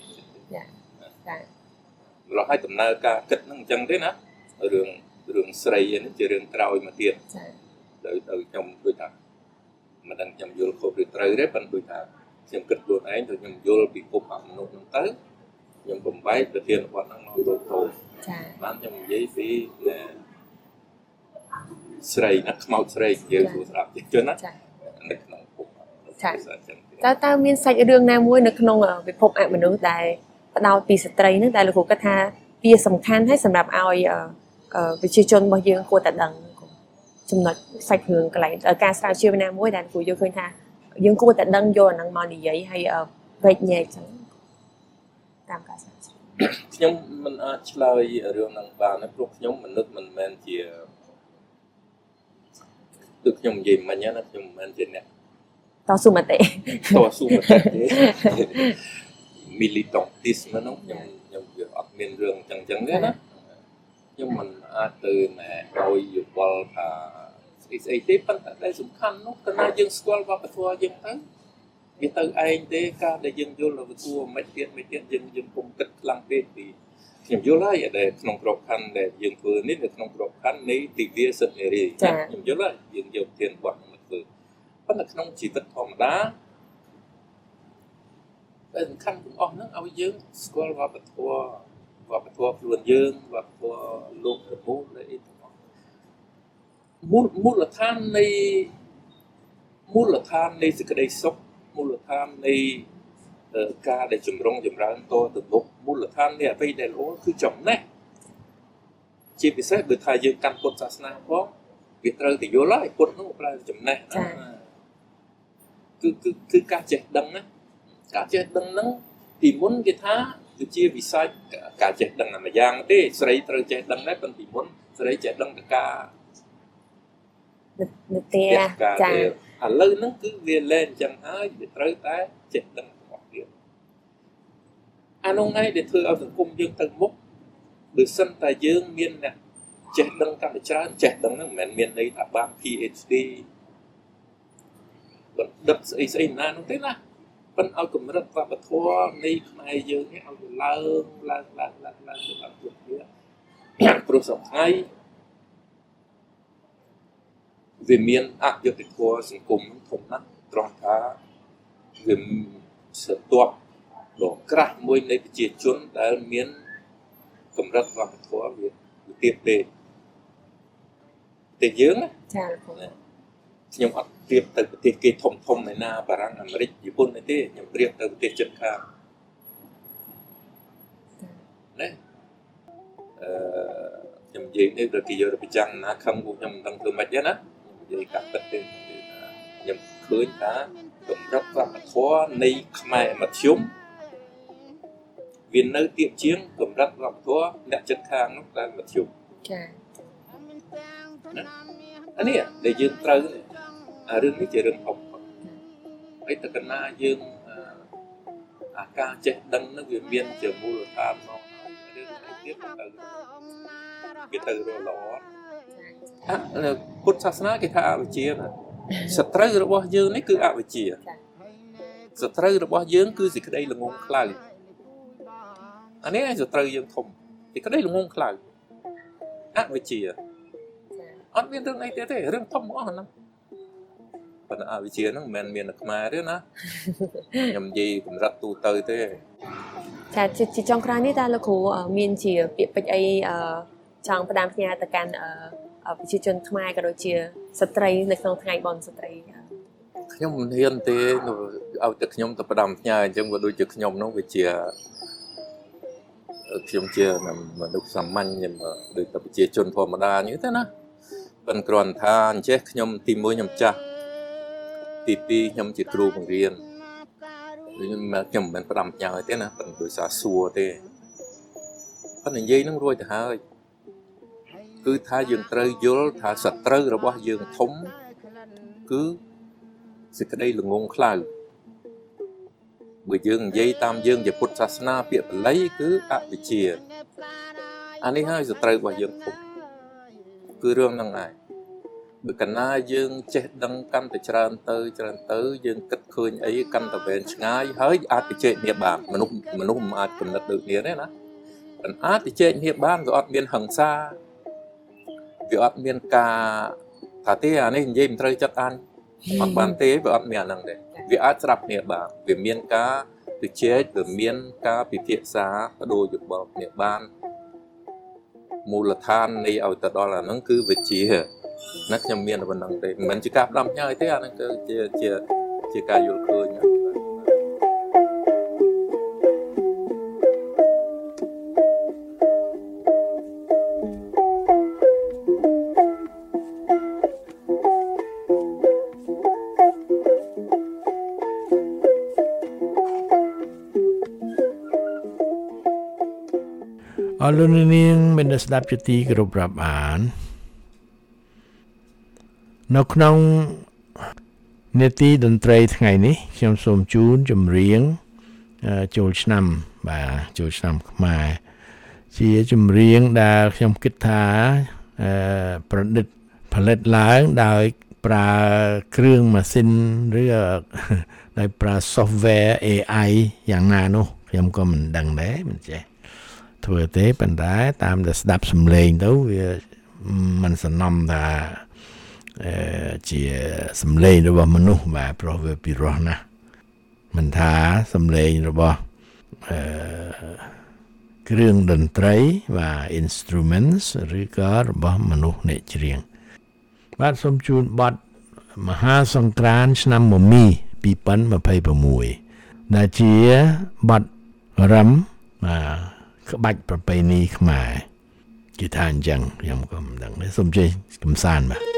រហូតដំណើរការគិតហ្នឹងអញ្ចឹងទេណារឿងស្រីនេះជារឿងក្រោយមកទៀតចាដោយខ្ញុំដូចថាមិនដឹងខ្ញុំយល់ខុសឬត្រូវទេប៉ុន្តែដូចថាខ្ញុំគិតខ្លួនឯងទៅខ្ញុំយល់ពីភពអមនុស្សហ្នឹងទៅខ្ញុំបំបែកប្រធានបទហ្នឹងមកដូចទៅចាបានខ្ញុំនិយាយពីស្រីណាខ្មោចស្រីយើងសួរស្ដាប់ជនណានៅក្នុងភពចាតើមានសាច់រឿងណាមួយនៅក្នុងពិភពអមនុស្សដែលផ្ដោតពីស្ត្រីហ្នឹងដែលលោកគ្រូគិតថាវាសំខាន់ហើយសម្រាប់ឲ្យប្រជាជនរបស់យើងគួរតែដឹងចំណុចសាច់រឿងកន្លែងការស្រាវជ្រាវណាមួយដែលគ្រូយល់ឃើញថាយើងគួរតែដឹងយកអាហ្នឹងមកនិយាយហើយវែកញែកចឹងតាមការស្រាវជ្រាវខ្ញុំមិនអាចឆ្លើយរឿងហ្នឹងបានទេព្រោះខ្ញុំមនុស្សមិនមែនជាដូចខ្ញុំនិយាយមិញណាខ្ញុំមិនមែនជាអ្នកតស៊ូមតិទេ militantisme ហ្នឹងខ្ញុំវាអត់មានរឿងចឹងទេណាខ្ញុំមិនអាចទៅណែឲ្យយោបល់ថាស្អីទេប៉ុន្តែដែលសំខាន់នោះគឺថាយើងស្គាល់វប្បធម៌យើងទៅវាទៅឯងទេការដែលយើងយល់ទៅគួរមិនទៀតយើងពុំគិតខ្លាំងពេកពីខ្ញុំយល់ហើយដែលក្នុងក្របខ័ណ្ឌដែលយើងធ្វើនេះនៅក្នុងក្របខ័ណ្ឌនៃទិវាសិទ្ធិនារីខ្ញុំយល់ហើយយើងយកធានបទមកធ្វើប៉ុន្តែក្នុងជីវិតធម្មតាដែលសំខាន់ទាំងអស់ហ្នឹងឲ្យយើងស្គាល់វប្បធម៌ខ្លួនយើងវប្បធម៌លោកប្រមូលអីទាំងអស់មូលដ្ឋាននៃសេចក្តីសុខមូលដ្ឋាននៃការដែលចម្រុងចម្រើនតទៅមុខមូលដ្ឋាននៃអ្វីដែលល្អគឺចំណេះជាពិសេសបើថាយើងកាន់ពុទ្ធសាសនាផងវាត្រូវតែយល់ហើយពុទ្ធនោះប្រើចំណេះគឺការចេះដឹងណាការចេះដឹងហ្នឹងពីមុនគេថាគឺជាវិស័យការចេះដឹងតែម្យ៉ាងទេស្រីត្រូវចេះដឹងដែរប៉ុន្តែពីមុនស្រីចេះដឹងតែការនិទានចាឥឡូវហ្នឹងគឺវាលែងអញ្ចឹងហើយវាត្រូវតែចេះដឹងរបស់ទៀតអានោះថ្ងៃដែលធ្វើឲ្យសង្គមយើងទៅមុខបើសិនតែយើងមានអ្នកចេះដឹងកាន់តែច្រើនចេះដឹងហ្នឹងមិនមែនមានន័យថាបាន PhD បណ្ឌិតស្អីណានោះទេណាប៉ុន្តែឲ្យកម្រិតវប្បធម៌នៃខ្មែរយើងនេះឲ្យឡើងទៅដល់គ្រប់គ្នាព្រោះសប្តាហ៍វាមានអយុត្តិធម៌សង្គមធំណាស់ត្រង់ថាវាស្ទាប់ដ៏ក្រាស់មួយនៃប្រជាជនដែលមានកម្រិតវប្បធម៌វាទៀតទេតែយើងចាខ្ញុំអត់ប្រៀបទៅប្រទេសគេធំឯណាបារាំងអាមេរិកជប៉ុនទេខ្ញុំប្រៀបទៅប្រទេសជិតខាងណាខ្ញុំនិយាយនេះដល់គេយកទៅប្រចាំណាខំខ្ញុំមិនដឹងធ្វើម៉េចទេណានិយាយកាត់ទឹកទេខ្ញុំឃើញថាកម្រិតវប្បធម៌នៃខ្មែរមធ្យមវានៅទាបជាងកម្រិតវប្បធម៌អ្នកជិតខាងនោះតែមធ្យមចាអានេះដែលយើងត្រូវរឿងនេះជារឿងធំហើយតើកណាយើងអាការចេះដឹងនោះវាមានជាមូលដ្ឋានមករឿងនេះទៀតទៅរល្អពុទ្ធសាសនាគេថាអវិជ្ជាណាសត្រូវរបស់យើងនេះគឺអវិជ្ជាសត្រូវរបស់យើងគឺសេចក្តីល្ងងខ្លៅអានេះសត្រូវយើងធំសេចក្តីល្ងងខ្លៅអវិជ្ជាអត់មានរឿងអីទេរឿងធំអស់ហ្នឹងប៉ុន្តែអវិជ្ជាហ្នឹងមិនមែនមាននៅខ្មែរទេណាខ្ញុំនិយាយកម្រិតទូទៅទេចាជាចុងក្រោយនេះតើលោកគ្រូមានជាពាក្យពេចន៍អីចង់ផ្ដាំផ្ញើទៅកាន់ប្រជាជនខ្មែរក៏ដូចជាស្ត្រីនៅក្នុងថ្ងៃបុណ្យស្ត្រីខ្ញុំមិនហ៊ានទេឲ្យតែខ្ញុំទៅផ្ដាំផ្ញើអញ្ចឹងវាដូចជាខ្ញុំនោះវាជាខ្ញុំជាមនុស្សសាមញ្ញដូចតែប្រជាជនធម្មតានេះទេណាប៉ុន្តែគ្រាន់ថាអញ្ចេះខ្ញុំទី1ខ្ញុំចាស់ទី2ខ្ញុំជាគ្រូបង្រៀនខ្ញុំមិនមែនផ្ដាំផ្ញើទេណាប៉ុន្តែដោយសារសួរទេប៉ុន្តែនិយាយនឹងរួចទៅហើយគឺថាយើងត្រូវយល់ថាសត្រូវរបស់យើងធំគឺសេចក្តីល្ងងខ្លៅបើយើងនិយាយតាមយើងជាពុទ្ធសាសនាពាក្យបាលីគឺអវិជ្ជាអានេះហើយសត្រូវរបស់យើងធំគឺរឿងហ្នឹងឯងបើកណាយើងចេះដឹងកាន់តែច្រើនទៅយើងគិតឃើញអីកាន់តែវែងឆ្ងាយហើយអាចទៅជែកគ្នាបានមនុស្សមិនអាចកំណត់ដូចគ្នាទេណាប៉ុន្តែអាចទៅជែកគ្នាបានក៏អត់មានហិង្សាវាអត់មានការថាទេអានេះនិយាយមិនត្រូវចិត្តអានអត់បានទេវាអត់មានអាហ្នឹងទេវាអាចស្រាប់គ្នាបានវាមានការទៅជែកវាមានការពិភាក្សាបដូរយោបល់គ្នាបានមូលដ្ឋាននៃឲ្យទៅដល់អាហ្នឹងគឺវិជ្ជាណាខ្ញុំមានប៉ុណ្្នឹងទេមិនមែនជាការផ្ដាំផ្ញើទេអាហ្នឹងគឺជាការយល់ឃើញអរលោកនាងមានស្ដាប់ជាទីគោរពរាប់អាននៅក្នុងនេតិតន្ត្រីថ្ងៃនេះខ្ញុំសូមជូនចម្រៀងចូលឆ្នាំចូលឆ្នាំខ្មែរជាចម្រៀងដែលខ្ញុំគិតថាប្រឌិតផលិតឡើងដោយប្រើគ្រឿងម៉ាស៊ីនឬដោយប្រើ software AI យ៉ាងណានោះខ្ញុំក៏មិនដឹងដែរមិនចេះធ្វើទេប៉ុន្តែតាមដែលស្ដាប់សំឡេងទៅវាមិនសំណំថាជាសំឡេងរបស់មនុស្សបាទព្រោះវាពិរោះណាស់មិនថាសំឡេងរបស់គ្រឿងតន្ត្រីបាទ instruments ឬក៏របស់មនុស្សអ្នកច្រៀងបាទសូមជូនបទមហាសង្ក្រាន្តឆ្នាំមមី2026ដែលជាបទរឹមក្បាច់ប្រពៃណីខ្មែរគេថាអញ្ចឹងខ្ញុំក៏មិនដឹងទេសូមជ័យកំសាន្តបាទ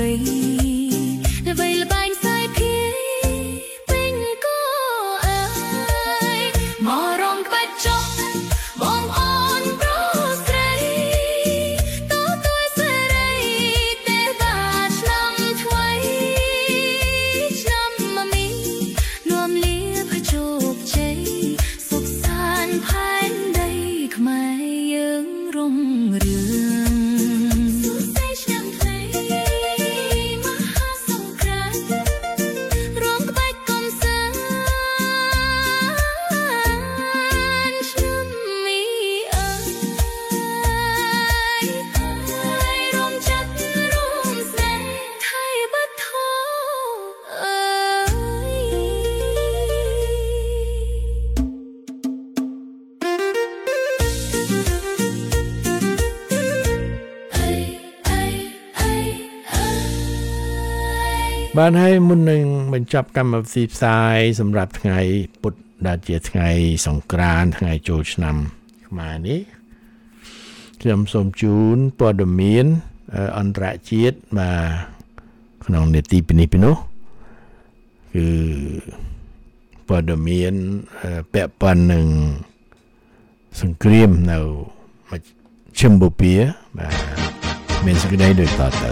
បានហើយមុននឹងបញ្ចប់កម្មវិធីផ្សាយសម្រាប់ថ្ងៃពុធដែលជាថ្ងៃសង្ក្រាន្តថ្ងៃចូលឆ្នាំខ្មែរនេះខ្ញុំសូមជូនព័ត៌មានអន្តរជាតិមកក្នុងនេតិពីនេះពីនោះគឺព័ត៌មានពាក់ព័ន្ធនឹងសង្គ្រាមនៅមជ្ឈិមបូព៌ាបាទមានសេចក្តីដូចតទៅ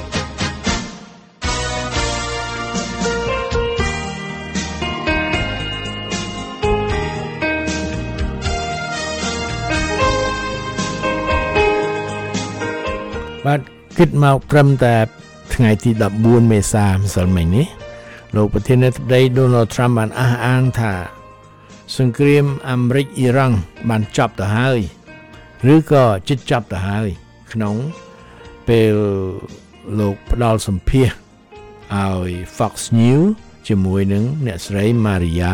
បាទគិតមកត្រឹមតែថ្ងៃទី14មេសាម្សិលមិញនេះលោកប្រធានាធិបតី Donald Trump បានអះអាងថាសង្គ្រាមអាមេរិកអ៊ីរ៉ង់បានចប់ទៅហើយឬក៏ជិតចប់ទៅហើយក្នុងពេលលោកផ្ដល់សម្ភាសន៍ឲ្យ Fox News ជាមួយនឹងអ្នកស្រី Maria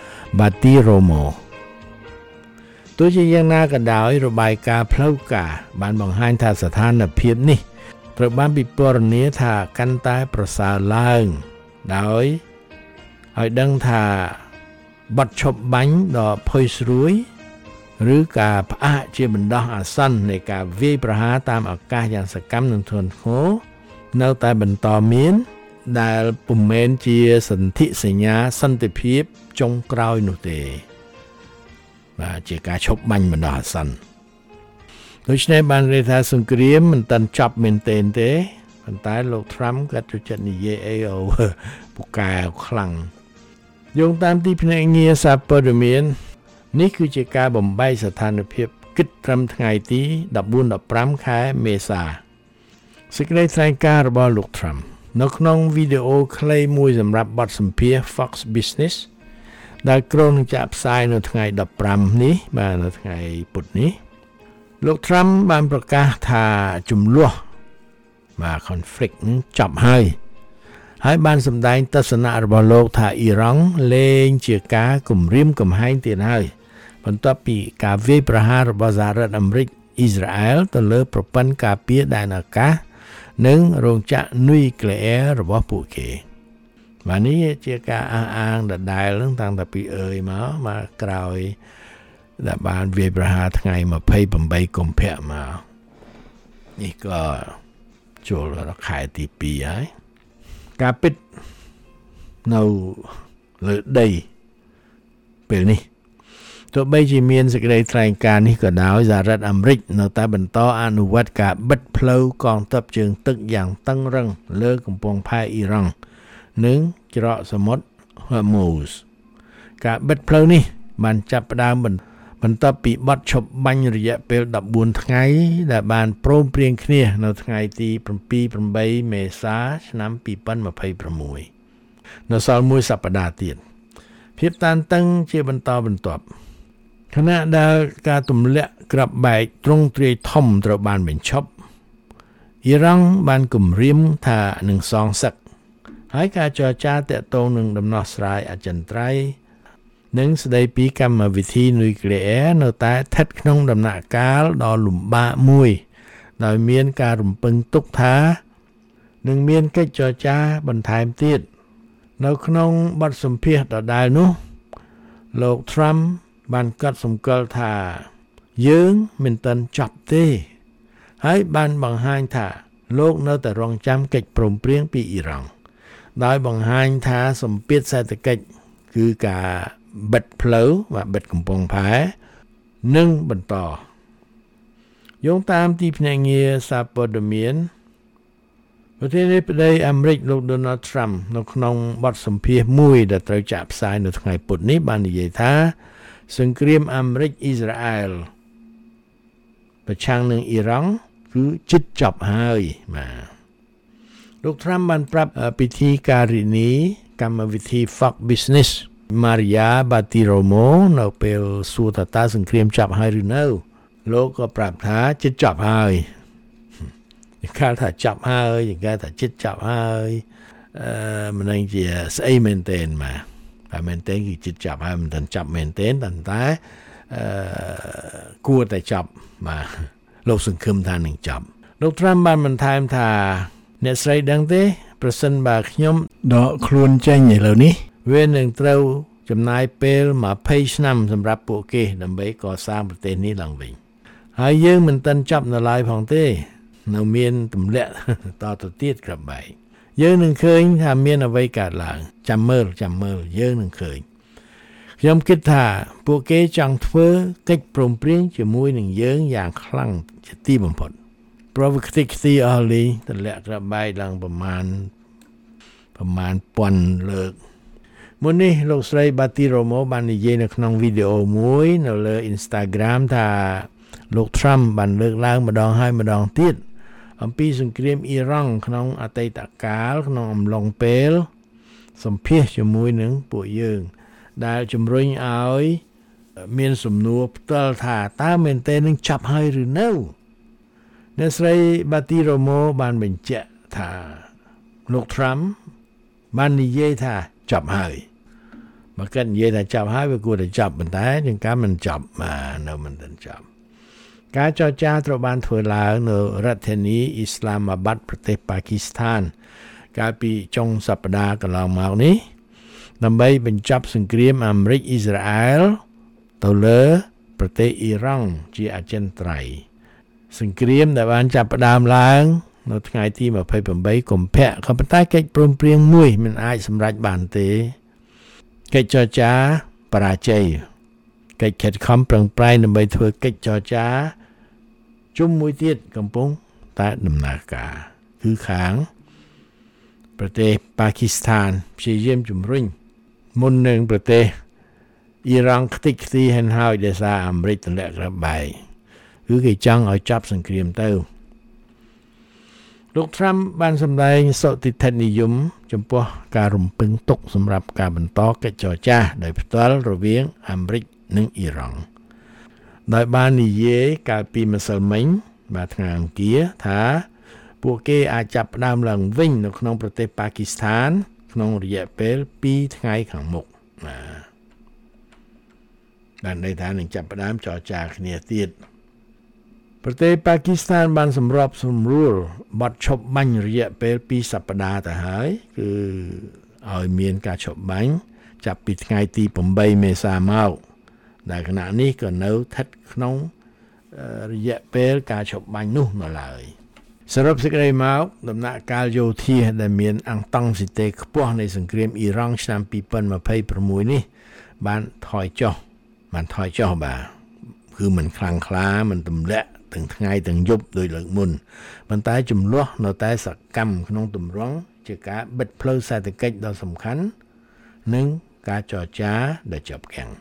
Bartiromoទោះជាយ៉ាងណាក៏ដោយរបាយការណ៍ផ្លូវការបានបង្ហាញថាស្ថានភាពនេះត្រូវបានពិពណ៌នាថាកាន់តែប្រសើរឡើងដោយឲ្យដឹងថាបទឈប់បាញ់ដ៏ផុយស្រួយឬការផ្អាកជាបណ្ដោះអាសន្ននៃការវាយប្រហារតាមអាកាសយ៉ាងសកម្មនិងធ្ងន់ធ្ងរនៅតែបន្តមានដែលពុំមែនជាសន្ធិសញ្ញាសន្តិភាពចុងក្រោយនោះទេបាទជាការឈប់បាញ់បណ្ដោះអាសន្នដូច្នេះបាននិយាយថាសង្គ្រាមមិនទាន់ចប់មែនទេប៉ុន្តែលោក Trump គាត់ចូលចិត្តនិយាយអីពូកែខ្លាំងយោងតាមទីភ្នាក់ងារសារព័ត៌មាននេះគឺជាការបំបែកស្ថានភាពគិតត្រឹមថ្ងៃទី14-15 ខែមេសាសេចក្តីថ្លែងការណ៍របស់លោក Trump នៅក្នុងវីដេអូខ្លីមួយសម្រាប់បទសម្ភាសន៍ Fox Business ដែលក្រុងនឹងចាក់ផ្សាយនៅថ្ងៃ15នេះបាទនៅថ្ងៃពុធនេះលោក Trump បានប្រកាសថាជំលោះបាទ conflict នឹងចប់ហើយបានសម្ដែងទស្សនៈរបស់លោកថាអ៊ីរ៉ង់លែងជាការគំរាមកំហែងទៀតហើយបន្ទាប់ពីការវាយប្រហាររបស់សហរដ្ឋអាមេរិកអ៊ីស្រាអែលទៅលើប្រព័ន្ធការពារដែនអាកាសនិងរោងចក្រនុយក្លេអ៊ែររបស់ពួកគេបាទនេះជាការអះអាងដដែលនឹងតាំងពីមកក្រោយដែលបានវាយប្រហារថ្ងៃ28កុម្ភៈមកនេះក៏ចូលដល់ខែទី2ហើយការពិតនៅលើដីពេលនេះទោះបីជាមានសេចក្តីថ្លែងការណ៍នេះក៏ដោយសហរដ្ឋអាមេរិកនៅតែបន្តអនុវត្តការបិទផ្លូវកងទ័ពជើងទឹកយ៉ាងតឹងរ៉ឹងលើកំពង់ផែអ៊ីរ៉ង់និងច្រកសមុទ្រ Hormuz ការបិទផ្លូវនេះបានចាប់ផ្ដើមបន្ទាប់ពីបទឈប់បាញ់រយៈពេល14ថ្ងៃដែលបានព្រមព្រៀងគ្នានៅថ្ងៃទី7-8 មេសាឆ្នាំ2026នៅសល់មួយសប្តាហ៍ទៀតភាពតានតឹងជាបន្តបន្ទាប់ខណៈដែលការទម្លាក់គ្រាប់បែកទ្រង់ទ្រាយធំត្រូវបានបញ្ឈប់អ៊ីរ៉ង់បានគំរាមថានឹងសងសឹកហើយការចរចាទាក់ទងនឹងដំណោះស្រាយអចិន្ត្រៃយ៍និងស្ដីពីកម្មវិធីនុយក្លេអ៊ែរនៅតែស្ថិតក្នុងដំណាក់កាលដ៏លំបាកមួយដោយមានការរំពឹងទុកថានឹងមានកិច្ចចរចាបន្ថែមទៀតនៅក្នុងបទសម្ភាសន៍ដដែលនោះលោក Trump បានកត់សម្គាល់ថាយើងមិនទាន់ចប់ទេហើយបានបង្ហាញថាលោកនៅតែរងចាំកិច្ចព្រមព្រៀងពីអ៊ីរ៉ង់ដោយបង្ហាញថាសម្ពាធសេដ្ឋកិច្ចគឺការបិទផ្លូវvàបិទកំពង់ផែនឹងបន្តយោងតាមទីភ្នាក់ងារសារព័ត៌មានប្រធានាធិបតីអាមេរិកលោក Donald Trump នៅក្នុងបទសម្ភាសន៍មួយដែលត្រូវចាក់ផ្សាយនៅថ្ងៃពុធនេះបាននិយាយថាសង្គ្រាមអាមេរិកអ៊ីស្រាអែលប្រឆាំងនឹងអ៊ីរ៉ង់គឺជិតចប់ហើយបាទលោក Trump បានប្រាប់ពិធីការនីកម្មវិធី Fox Business Maria Bartiromo នៅពេលសួរថាសង្គ្រាមចប់ហើយឬនៅលោកក៏ប្រាប់ថាជិតចប់ហើយគេថាចាប់ហើយគេថាជិតចាប់ហើយមិនដឹងជាស្អីមែនទេមកតែមែនទេគឺជិតចាប់ហើយមិនទាន់ចាប់មែនទេតែគួរតែចាប់បាទលោកសង្ឃឹមថានឹងចាប់លោក Trump បានបន្ថែមថាអ្នកស្រីដឹងទេប្រសិនបើខ្ញុំដកខ្លួនចេញឥឡូវនេះវានឹងត្រូវចំណាយពេល20ឆ្នាំសម្រាប់ពួកគេដើម្បីកសាងប្រទេសនេះឡើងវិញហើយយើងមិនទាន់ចាប់នៅឡើយផងទេនៅមានទម្លាក់តទៅទៀតក្រាប់បែកយើងនឹងឃើញថាមានអ្វីកើតឡើងចាំមើលយើងនឹងឃើញខ្ញុំគិតថាពួកគេចង់ធ្វើកិច្ចព្រមព្រៀងជាមួយនឹងយើងយ៉ាងខ្លាំងជាទីបំផុតព្រោះវាខ្ទេចខ្ទីអស់លីទម្លាក់ក្រាប់បែកឡើងប្រមាណ1000លើកមុននេះលោកស្រី Bartiromo បាននិយាយនៅក្នុងវីដេអូមួយនៅលើ Instagram ថាលោក Trump បានលើកឡើងម្ដងហើយម្ដងទៀតអំពីសង្គ្រាមអ៊ីរ៉ង់ក្នុងអតីតកាលក្នុងអំឡុងពេលសម្ភាសជាមួយនឹងពួកយើងដែលជំរុញឲ្យមានសំណួរផ្ទាល់ថាតើមែនទេនឹងចាប់ហើយឬនៅអ្នកស្រី Bartiromo បានបញ្ជាក់ថាលោក Trump បាននិយាយថាចាប់ហើយបើគាត់និយាយថាចាប់ហើយវាគួរតែចាប់ប៉ុន្តែជាងការមិនចាប់នៅមិនទាន់ចាប់ការចរចាត្រូវបានធ្វើឡើងនៅរដ្ឋធានីអ៊ីស្លាមាបាត់ប្រទេសប៉ាគីស្ថានកាលពីចុងសប្តាហ៍កន្លងមកនេះដើម្បីបញ្ចប់សង្គ្រាមអាមេរិកអ៊ីស្រាអែលទៅលើប្រទេសអ៊ីរ៉ង់ជាអចិន្ត្រៃយ៍សង្គ្រាមដែលបានចាប់ផ្ដើមឡើងនៅថ្ងៃទី28កុម្ភៈក៏ប៉ុន្តែកិច្ចព្រមព្រៀងមួយមិនអាចសម្រេចបានទេកិច្ចចរចាបរាជ័យកិច្ចខិតខំប្រឹងប្រែងដើម្បីធ្វើកិច្ចចរចាជុំមួយទៀតកំពុងតែដំណើរការគឺខាងប្រទេសប៉ាគីស្ថានព្យាយាមជំរុញមុននឹងប្រទេសអ៊ីរ៉ង់ខ្ទេចខ្ទីហើយដោយសារអាមេរិកទម្លាក់ក្របបែកគឺគេចង់ឲ្យចាប់សង្គ្រាមទៅលោក Trump បានសម្ដែងសុទិដ្ឋិនិយមចំពោះការរំពឹងទុកសម្រាប់ការបន្តកិច្ចចរចាដោយផ្ទាល់រវាងអាមេរិកនិងអ៊ីរ៉ង់ដោយបាននិយាយកាលពីម្សិលមិញបាទថ្ងៃអង្គារថាពួកគេអាចចាប់ផ្ដើមឡើងវិញនៅក្នុងប្រទេសប៉ាគីស្ថានក្នុងរយៈពេល2ថ្ងៃខាងមុខបានន័យថានឹងចាប់ផ្ដើមចរចាគ្នាទៀតប្រទេសប៉ាគីស្ថានបានសម្របសម្រួលបទឈប់បាញ់រយៈពេល2សប្តាហ៍ទៅហើយគឺឲ្យមានការឈប់បាញ់ចាប់ពីថ្ងៃទី8មេសាមកដែលគណៈនេះក៏នៅស្ថិតក្នុងរយៈពេលការឈប់បាញ់នោះនៅឡើយសរុបសេចក្តីមកដំណាក់កាលយោធាដែលមានអង្គតង់ស៊ីតេខ្ពស់នៃសង្គ្រាមអ៊ីរ៉ង់ឆ្នាំ2026នេះបានថយចុះបាទគឺមិនខ្លាំងក្លាមិនទម្លាក់ទាំងថ្ងៃទាំងយប់ដោយលើកមុនប៉ុន្តែចំនួននៅតែសកម្មក្នុងទម្រង់ជាការបិទផ្លូវសេដ្ឋកិច្ចដ៏សំខាន់និងការចរចាដែលជាប់គាំង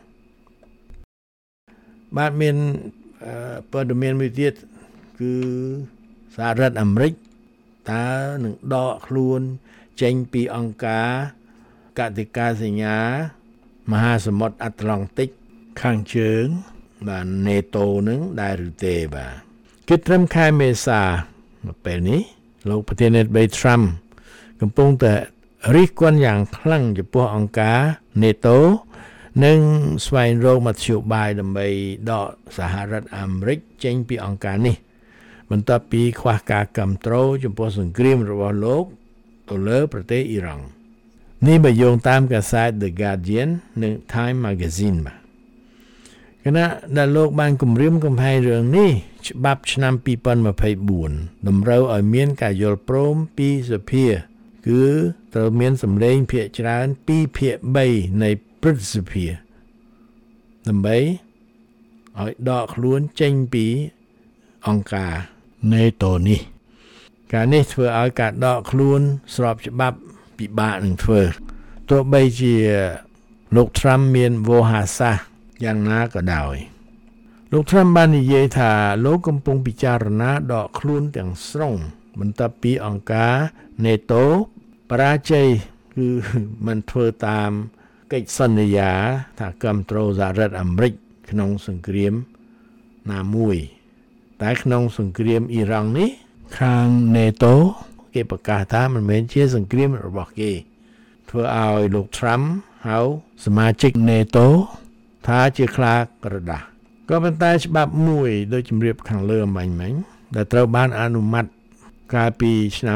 បាទមានព័ត៌មានមួយទៀតគឺសហរដ្ឋអាមេរិកតើនឹងដកខ្លួនចេញពីអង្គការកតិកាសញ្ញាមហាសមុទ្រអាត្លង់តិកខាងជើងបាទ NATO នឹងដែរឬទេបាទគិតត្រឹមខែមេសានៅពេលនេះលោកប្រធានាធិបតី Trump កំពុងតែរិះគន់យ៉ាងខ្លាំងចំពោះអង្គការ NATO និងស្វែងរកមធ្យោបាយដើម្បីដកសហរដ្ឋអាមេរិកចេញពីអង្គការនេះបន្ទាប់ពីខ្វះការគ្រប់គ្រងចំពោះសង្គ្រាមរបស់លោកទៅលើប្រទេសអ៊ីរ៉ង់នេះបើយោងតាមកាសែត The Guardian និង Time Magazine បាទគណៈដែលលោកបានគម្រាមកំហែងរឿងនេះច្បាប់ឆ្នាំ2024តម្រូវឲ្យមានការយល់ព្រមពីសភាគឺត្រូវមានសម្លេងភាគច្រើន2/3នៃព្រឹទ្ធសភាដើម្បីឲ្យដកខ្លួនចេញពីអង្គការ NATO នេះការនេះធ្វើឲ្យការដកខ្លួនស្របច្បាប់ពិបាកនឹងធ្វើទោះបីជាលោក Trump មានវោហារសាស្ត្រយ៉ាងណាក៏ដោយលោក Trump បាននិយាយថាលោកកំពុងពិចារណាដកខ្លួនទាំងស្រុងបន្ទាប់ពីអង្គការ NATO បរាជ័យគឺមិនធ្វើតាមកិច្ចសន្យាថាគាំទ្រសហរដ្ឋអាមេរិកក្នុងសង្គ្រាមណាមួយតែក្នុងសង្គ្រាមអ៊ីរ៉ង់នេះខាង NATO គេប្រកាសថាមិនមែនជាសង្គ្រាមរបស់គេធ្វើឲ្យលោក Trump ហៅសមាជិក NATO ថាជាខ្លាក្រដាស់ក៏ប៉ុន្តែច្បាប់មួយដូចជំរាបខាងលើអំបញ្ញមិញដែលត្រូវបានអនុម័តកាលពីឆ្នាំ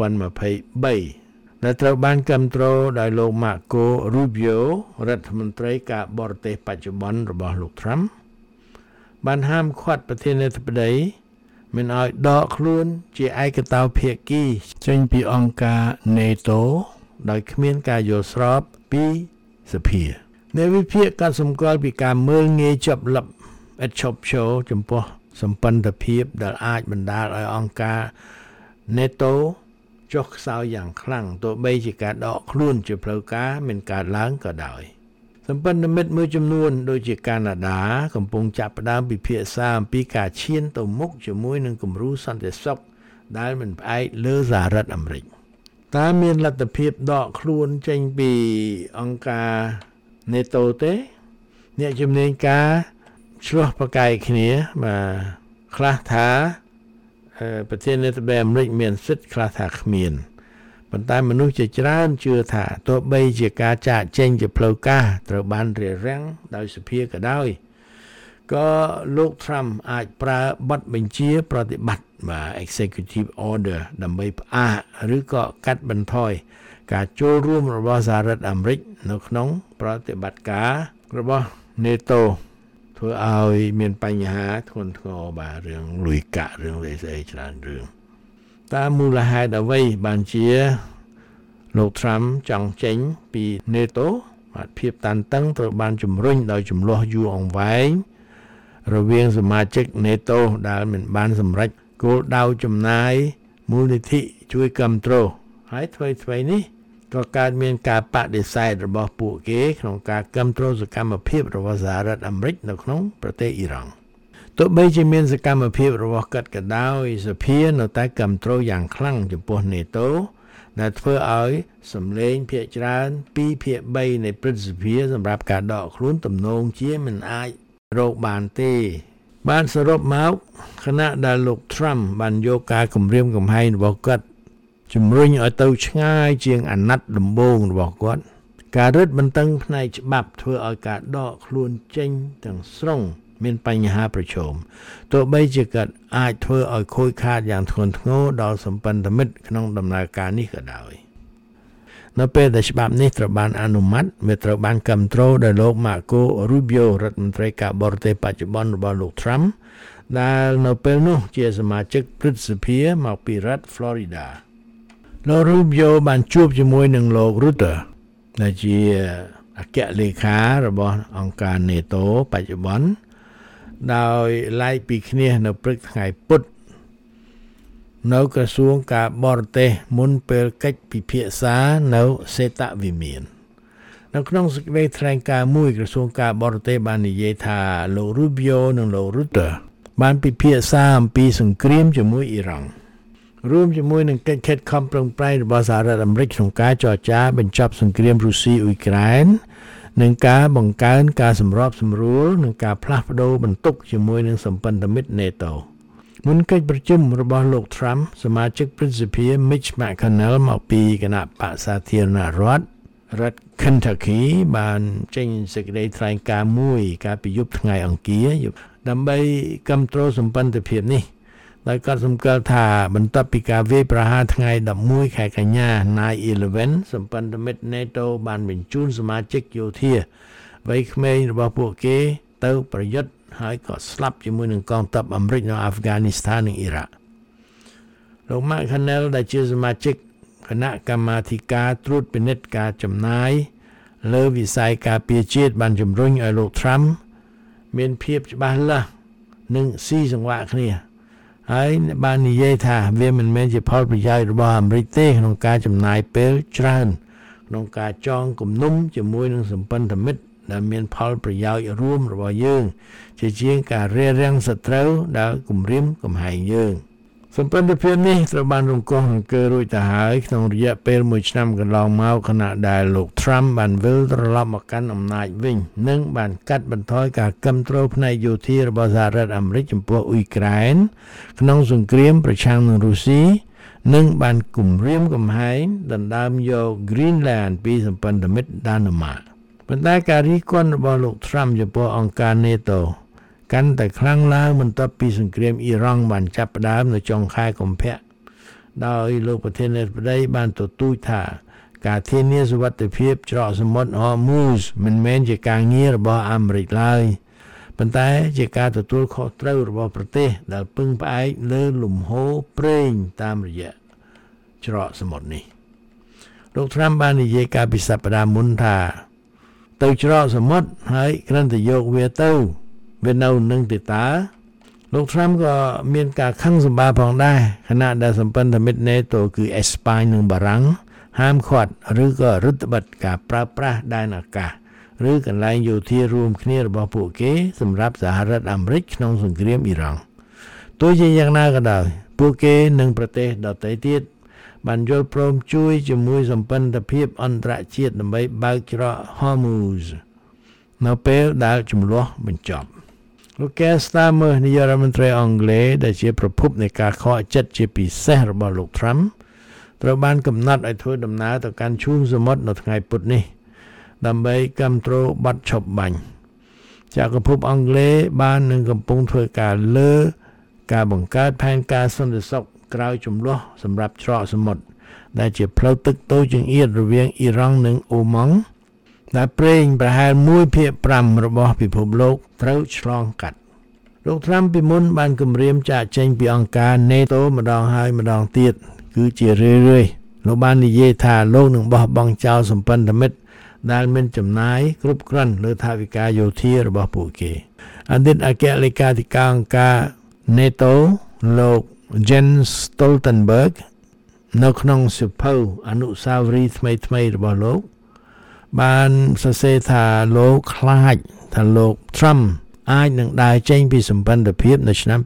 2023ដែលត្រូវបានគាំទ្រដោយលោក Marco Rubio រដ្ឋមន្ត្រីការបរទេសបច្ចុប្បន្នរបស់លោក Trump បានហាមឃាត់ប្រធានាធិបតីមិនឲ្យដកខ្លួនជាឯកតោភាគីចេញពីអង្គការ NATO ដោយគ្មានការយល់ស្របពីសភាអ្នកវិភាគក៏សម្គាល់ពីការមើលងាយជាប់លឹបឥតឈប់ឈរចំពោះសម្ព័ន្ធភាពដែលអាចបណ្ដាលឲ្យអង្គការ NATO ចុះខ្សោយយ៉ាងខ្លាំងទោះបីជាការដកខ្លួនជាផ្លូវការមានកើតឡើងក៏ដោយសម្ព័ន្ធមិត្តមួយចំនួនដូចជាកាណាដាកំពុងចាប់ផ្ដើមពិភាក្សាអំពីការឈានទៅមុខជាមួយនឹងគំរូសន្តិសុខដែលមិនផ្អែកលើសហរដ្ឋអាមេរិកតើមានលទ្ធភាពដកខ្លួនចេញពីអង្គការ NATO ទេអ្នកជំនាញការឆ្លោះប្រកែកគ្នាបាទខ្លះថាប្រធានាធិបតីអាមេរិកមានសិទ្ធិខ្លះថាគ្មានប៉ុន្តែមនុស្សជាច្រើនជឿថាទោះបីជាការចាកចេញជាផ្លូវការត្រូវបានរារាំងដោយសភាក៏ដោយក៏លោក Trump អាចប្រើបទបញ្ជាប្រតិបត្តិបាទ Executive Order ដើម្បីផ្អាកឬក៏កាត់បន្ថយការចូលរួមរបស់សហរដ្ឋអាមេរិកនៅក្នុងប្រតិបត្តិការរបស់ NATO ធ្វើឲ្យមានបញ្ហាធ្ងន់ធ្ងរបាទរឿងលុយកាក់រឿងស្អីច្រើនរឿងតើមូលហេតុអ្វីបានជាលោក Trump ចង់ចេញពី NATO បាទភាពតានតឹងត្រូវបានជំរុញដោយចំនួនយូរអង្វែងរវាងសមាជិក NATO ដែលមិនបានសម្រេចគោលដៅចំណាយមូលនិធិជួយគាំទ្រហើយថ្មីនេះក៏កើតមានការបដិសេធរបស់ពួកគេក្នុងការគាំទ្រសកម្មភាពរបស់សហរដ្ឋអាមេរិកនៅក្នុងប្រទេសអ៊ីរ៉ង់ទោះបីជាមានសកម្មភាពរបស់កាត់ក៏ដោយសភានៅតែគាំទ្រយ៉ាងខ្លាំងចំពោះ NATO ដែលធ្វើឲ្យសម្លេងភាគច្រើន2/3នៃព្រឹទ្ធសភាសម្រាប់ការដកខ្លួនទំនងជាមិនអាចរកបានទេបានសរុបមកខណៈដែលលោក Trump បានយកការគម្រាមកំហែងរបស់គាត់ជំរុញឲ្យទៅឆ្ងាយជាងអាណត្តិដំបូងរបស់គាត់ការរឹតបន្តឹងផ្នែកច្បាប់ធ្វើឲ្យការដកខ្លួនចេញទាំងស្រុងមានបញ្ហាប្រឈមទោះបីជាគាត់អាចធ្វើឲ្យខូចខាតយ៉ាងធ្ងន់ធ្ងរដល់សម្ព័ន្ធមិត្តក្នុងដំណើរការនេះក៏ដោយនៅពេលដែលច្បាប់នេះត្រូវបានអនុម័តវាត្រូវបានគាំទ្រដោយលោក Marco Rubio រដ្ឋមន្ត្រីការបរទេសបច្ចុប្បន្នរបស់លោក Trump ដែលនៅពេលនោះជាសមាជិកព្រឹទ្ធសភាមកពីរដ្ឋ Florida លោក Rubio បានជួបជាមួយនឹងលោក Rutte ដែលជាអគ្គលេខារបស់អង្គការ NATO បច្ចុប្បន្នដោយឡែកពីគ្នានៅព្រឹកថ្ងៃពុធនៅក្រសួងការបរទេសមុនពេលកិច្ចពិភាក្សានៅសេតវិមាននៅក្នុងសេចក្តីថ្លែងការណ៍មួយក្រសួងការបរទេសបាននិយាយថាលោក Rubio និងលោក Rutte បានពិភាក្សាអំពីសង្គ្រាមជាមួយអ៊ីរ៉ង់រួមជាមួយនឹងកិច្ចខិតខំប្រឹងប្រែងរបស់សហរដ្ឋអាមេរិកក្នុងការចរចាបញ្ចប់សង្គ្រាមរុស្ស៊ីអ៊ុយក្រែននិងការបង្កើនការសម្របសម្រួលនិងការផ្លាស់ប្ដូរបន្ទុកជាមួយនឹងសម្ព័ន្ធមិត្ត NATO មុនកិច្ចប្រជុំរបស់លោក Trump សមាជិកព្រឹទ្ធសភា Mitch McConnell មកពីគណៈបក្សសាធារណរដ្ឋ Kentucky បានចេញសេចក្តីថ្លែងការណ៍មួយកាលពីយប់ថ្ងៃអង្គារដើម្បីគាំទ្រសម្ព័ន្ធភាពនេះដោយគាត់សម្គាល់ថាបន្ទាប់ពីការវាយប្រហារថ្ងៃ11ខែកញ្ញា 9/11 សម្ព័ន្ធមិត្ត NATO បានបញ្ជូនសមាជិកយោធាវ័យក្មេងរបស់ពួកគេទៅប្រយុទ្ធហើយក៏ស្លាប់ជាមួយនឹងកងទ័ពអាមេរិកនៅអាហ្វហ្គានីស្ថាននិងអ៊ីរ៉ាក់លោក McConnell ដែលជាសមាជិកគណៈកម្មាធិការត្រួតពិនិត្យការចំណាយលើវិស័យការពារជាតិបានជំរុញឲ្យលោក Trump មានភាពច្បាស់លាស់និងស៊ីសង្វាក់គ្នាហើយបាននិយាយថាវាមិនមែនជាផលប្រយោជន៍របស់អាមេរិកទេក្នុងការចំណាយពេលច្រើនក្នុងការចងគំនុំជាមួយនឹងសម្ព័ន្ធមិត្តដែលមានផលប្រយោជន៍រួមរបស់យើងជាជាងការរារាំងសត្រូវដែលគំរាមកំហែងយើងសម្ព័ន្ធភាពនេះត្រូវបានរំគាស់អង្គើរួចទៅហើយក្នុងរយៈពេល1ឆ្នាំកន្លងមកខណៈដែលលោក Trump បានវិលត្រឡប់មកកាន់អំណាចវិញនិងបានកាត់បន្ថយការគាំទ្រផ្នែកយោធារបស់សហរដ្ឋអាមេរិកចំពោះអ៊ុយក្រែនក្នុងសង្គ្រាមប្រឆាំងនឹងរុស្ស៊ីនិងបានគំរាមកំហែងដណ្ដើមយក Greenland ពីសម្ព័ន្ធមិត្តដាណឺម៉ាកប៉ុន្តែការរិះគន់របស់លោក Trump ចំពោះអង្គការ NATOកាន់តែខ្លាំងឡើងបន្ទាប់ពីសង្គ្រាមអ៊ីរ៉ង់បានចាប់ផ្ដើមនៅចុងខែកុម្ភៈដោយលោកប្រធានាធិបតីបានទទូចថាការធានាសុវត្ថិភាពច្រកសមុទ្រ Hormuz មិនមែនជាការងាររបស់អាមេរិកឡើយប៉ុន្តែជាការទទួលខុសត្រូវរបស់ប្រទេសដែលពឹងផ្អែកលើលំហូរប្រេងតាមរយៈច្រកសមុទ្រនេះលោក Trump បាននិយាយកាលពីសប្តាហ៍មុនថាទៅច្រកសមុទ្រហើយគ្រាន់តែយកវាទៅវានៅនឹងទេតើលោក Trump ក៏មានការខឹងសម្បាផងដែរខណៈដែលសម្ព័ន្ធមិត្ត NATO គឺអេស្ប៉ាញនិងបារាំងហាមឃាត់ឬក៏រឹតបន្តឹងការប្រើប្រាស់ដែនអាកាសឬកន្លែងយោធារួមគ្នារបស់ពួកគេសម្រាប់សហរដ្ឋអាមេរិកក្នុងសង្គ្រាមអ៊ីរ៉ង់ទោះជាយ៉ាងណាក៏ដោយពួកគេនិងប្រទេសដទៃទៀតបានយល់ព្រមជួយជាមួយសម្ព័ន្ធភាពអន្តរជាតិដើម្បីបើកច្រក Hormuz នៅពេលដែលជម្លោះបញ្ចប់លោក Keir Starmer នាយករដ្ឋមន្ត្រីអង់គ្លេសដែលជាប្រភពនៃការខកចិត្តជាពិសេសរបស់លោក Trump ត្រូវបានកំណត់ឲ្យធ្វើដំណើរទៅកាន់ឈូងសមុទ្រនៅថ្ងៃពុធនេះដើម្បីគាំទ្របទឈប់បាញ់ចក្រភពអង់គ្លេសបាននឹងកំពុងធ្វើការលើការបង្កើតផែនការសន្តិសុខក្រោយជម្លោះសម្រាប់ច្រកសមុទ្រដែលជាផ្លូវទឹកតូចចង្អៀតរវាងអ៊ីរ៉ង់និងអូម៉ង់ដែលប្រេងប្រហែល 1/5 របស់ពិភពលោកត្រូវឆ្លងកាត់លោក Trump ពីមុនបានគម្រាមចាកចេញពីអង្គការ NATO ម្ដងហើយម្ដងទៀតគឺជារឿយៗលោកបាននិយាយថាលោកនឹងបោះបង់ចោលសម្ព័ន្ធមិត្តដែលមានចំណាយគ្រប់គ្រាន់លើថវិកាយោធារបស់ពួកគេអតីតអគ្គលេខាធិការអង្គការ NATO លោក Jens Stoltenberg នៅក្នុងសៀវភៅអនុស្សាវរីយ៍ថ្មីៗរបស់លោកបានសរសេរថាលោកខ្លាចថាលោក Trump អាចនឹងដើរចេញពីសម្ព័ន្ធភាពនៅឆ្នាំ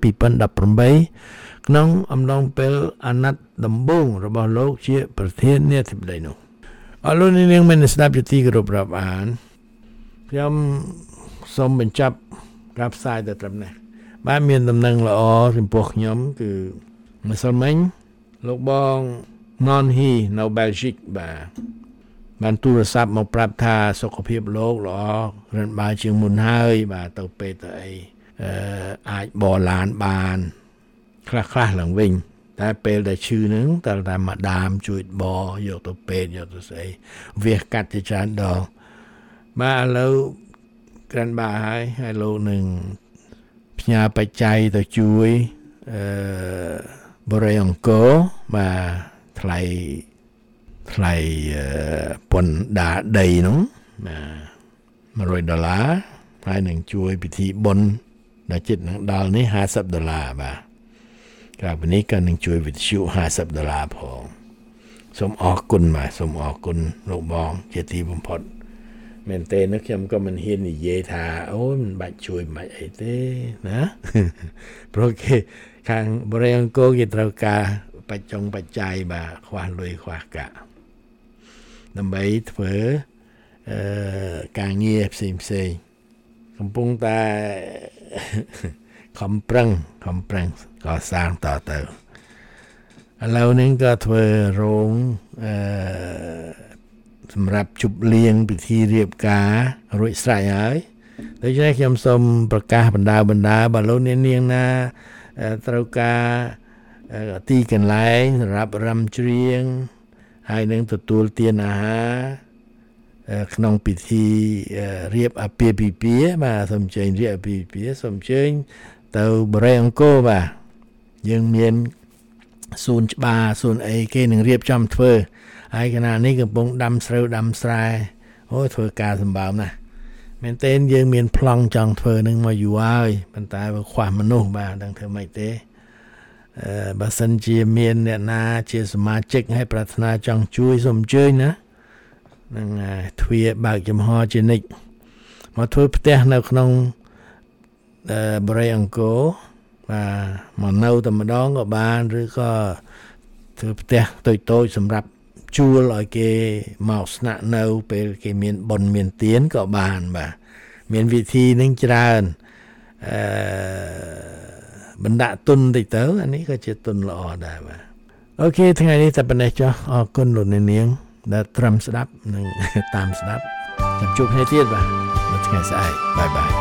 2018ក្នុងអំឡុងពេលអាណត្តិដំបូងរបស់លោកជាប្រធានាធិបតីនោះអរលោកនាងមានស្ដាប់ជាទីគោរពរាប់អានខ្ញុំសូមបញ្ចប់ការផ្សាយទៅត្រឹមនេះបាទមានដំណឹងល្អចំពោះខ្ញុំគឺម្សិលមិញលោកបង Non He នៅ Belgium បានទូរស័ព្ទមកប្រាប់ថាសុខភាពលោកល្អរិនបើជាងមុនហើយបាទទៅពេទ្យទៅអីអាចបរឡានបានខ្លះឡើងវិញតែពេលដែលឈឺហ្នឹងតែម៉ាដាមជួយបរយកទៅពេទ្យយកទៅស្អីវាកាត់ជាច្រើនដងបាទឥឡូវក្រាន់បើហើយលោកនឹងផ្ញើបច្ច័យទៅជួយបរិយាអង្គរបាទថ្លៃពន្ធដារដីនោះ$100ហើយនឹងជួយពិធីបុណ្យដែលជិតនឹងដល់នេះ$50បាទក្រៅពីនេះក៏នឹងជួយវិទ្យុ$50ផងសូមអរគុណបាទសូមអរគុណលោកបងជាទីបំផុតមែនទេនោះខ្ញុំក៏មិនហ៊ាននិយាយថាអូយមិនបាច់ជួយមិនបាច់អីទេណាព្រោះគេខាងបរិយាអង្គរគេត្រូវការបច្ច័យបាទខ្វះលុយខ្វះកាក់ដើម្បីធ្វើការងារផ្សេងកំពុងតែខំប្រឹងកសាងតទៅឥឡូវនេះក៏ធ្វើរោងសម្រាប់ជប់លៀងពិធីរៀបការរួចស្រេចហើយដូច្នេះខ្ញុំសូមប្រកាសបណ្ដាបើលោកនាងណាត្រូវការទីកន្លែងសម្រាប់រំច្រៀងហើយនឹងទទួលទានអាហារក្នុងពិធីរៀបអាពាហ៍ពិពាហ៍បាទសូមអញ្ជើញរៀបអាពាហ៍ពិពាហ៍សូមអញ្ជើញទៅបរិយាអង្គរបាទយើងមានសួនច្បារសួនអីគេនឹងរៀបចំធ្វើហើយគណៈនេះកំពុងដាំស្រូវដាំស្រែអូធ្វើការសម្បើមណាស់មែនតើយើងមានប្លង់ចង់ធ្វើនឹងមកយូរហើយប៉ុន្តែវាខ្វះមនុស្សបាទដឹងធ្វើម៉េចទេបើសិនជាមានអ្នកណាជាសមាជិកហើយប្រាថ្នាចង់ជួយសូមអញ្ជើញណានឹងទ្វារបើកចំហជានិច្ចមកធ្វើផ្ទះនៅក្នុងបរិយាអង្គរបាទមកនៅតែម្ដងក៏បានឬក៏ធ្វើផ្ទះតូចៗសម្រាប់ជួលឲ្យគេមកស្នាក់នៅពេលគេមានបុណ្យមានទានក៏បានបាទមានវិធីនឹងច្រើនបណ្ដាក់ទុនតិចទៅអានេះក៏ជាទុនល្អដែរបាទអូខេថ្ងៃនេះតែប៉ុណ្ណេះចុះអរគុណលោកអ្នកនាងដែលត្រឹមស្ដាប់និងតាមស្ដាប់ជួបគ្នាទៀតបាទនៅថ្ងៃស្អែកបាយបាយ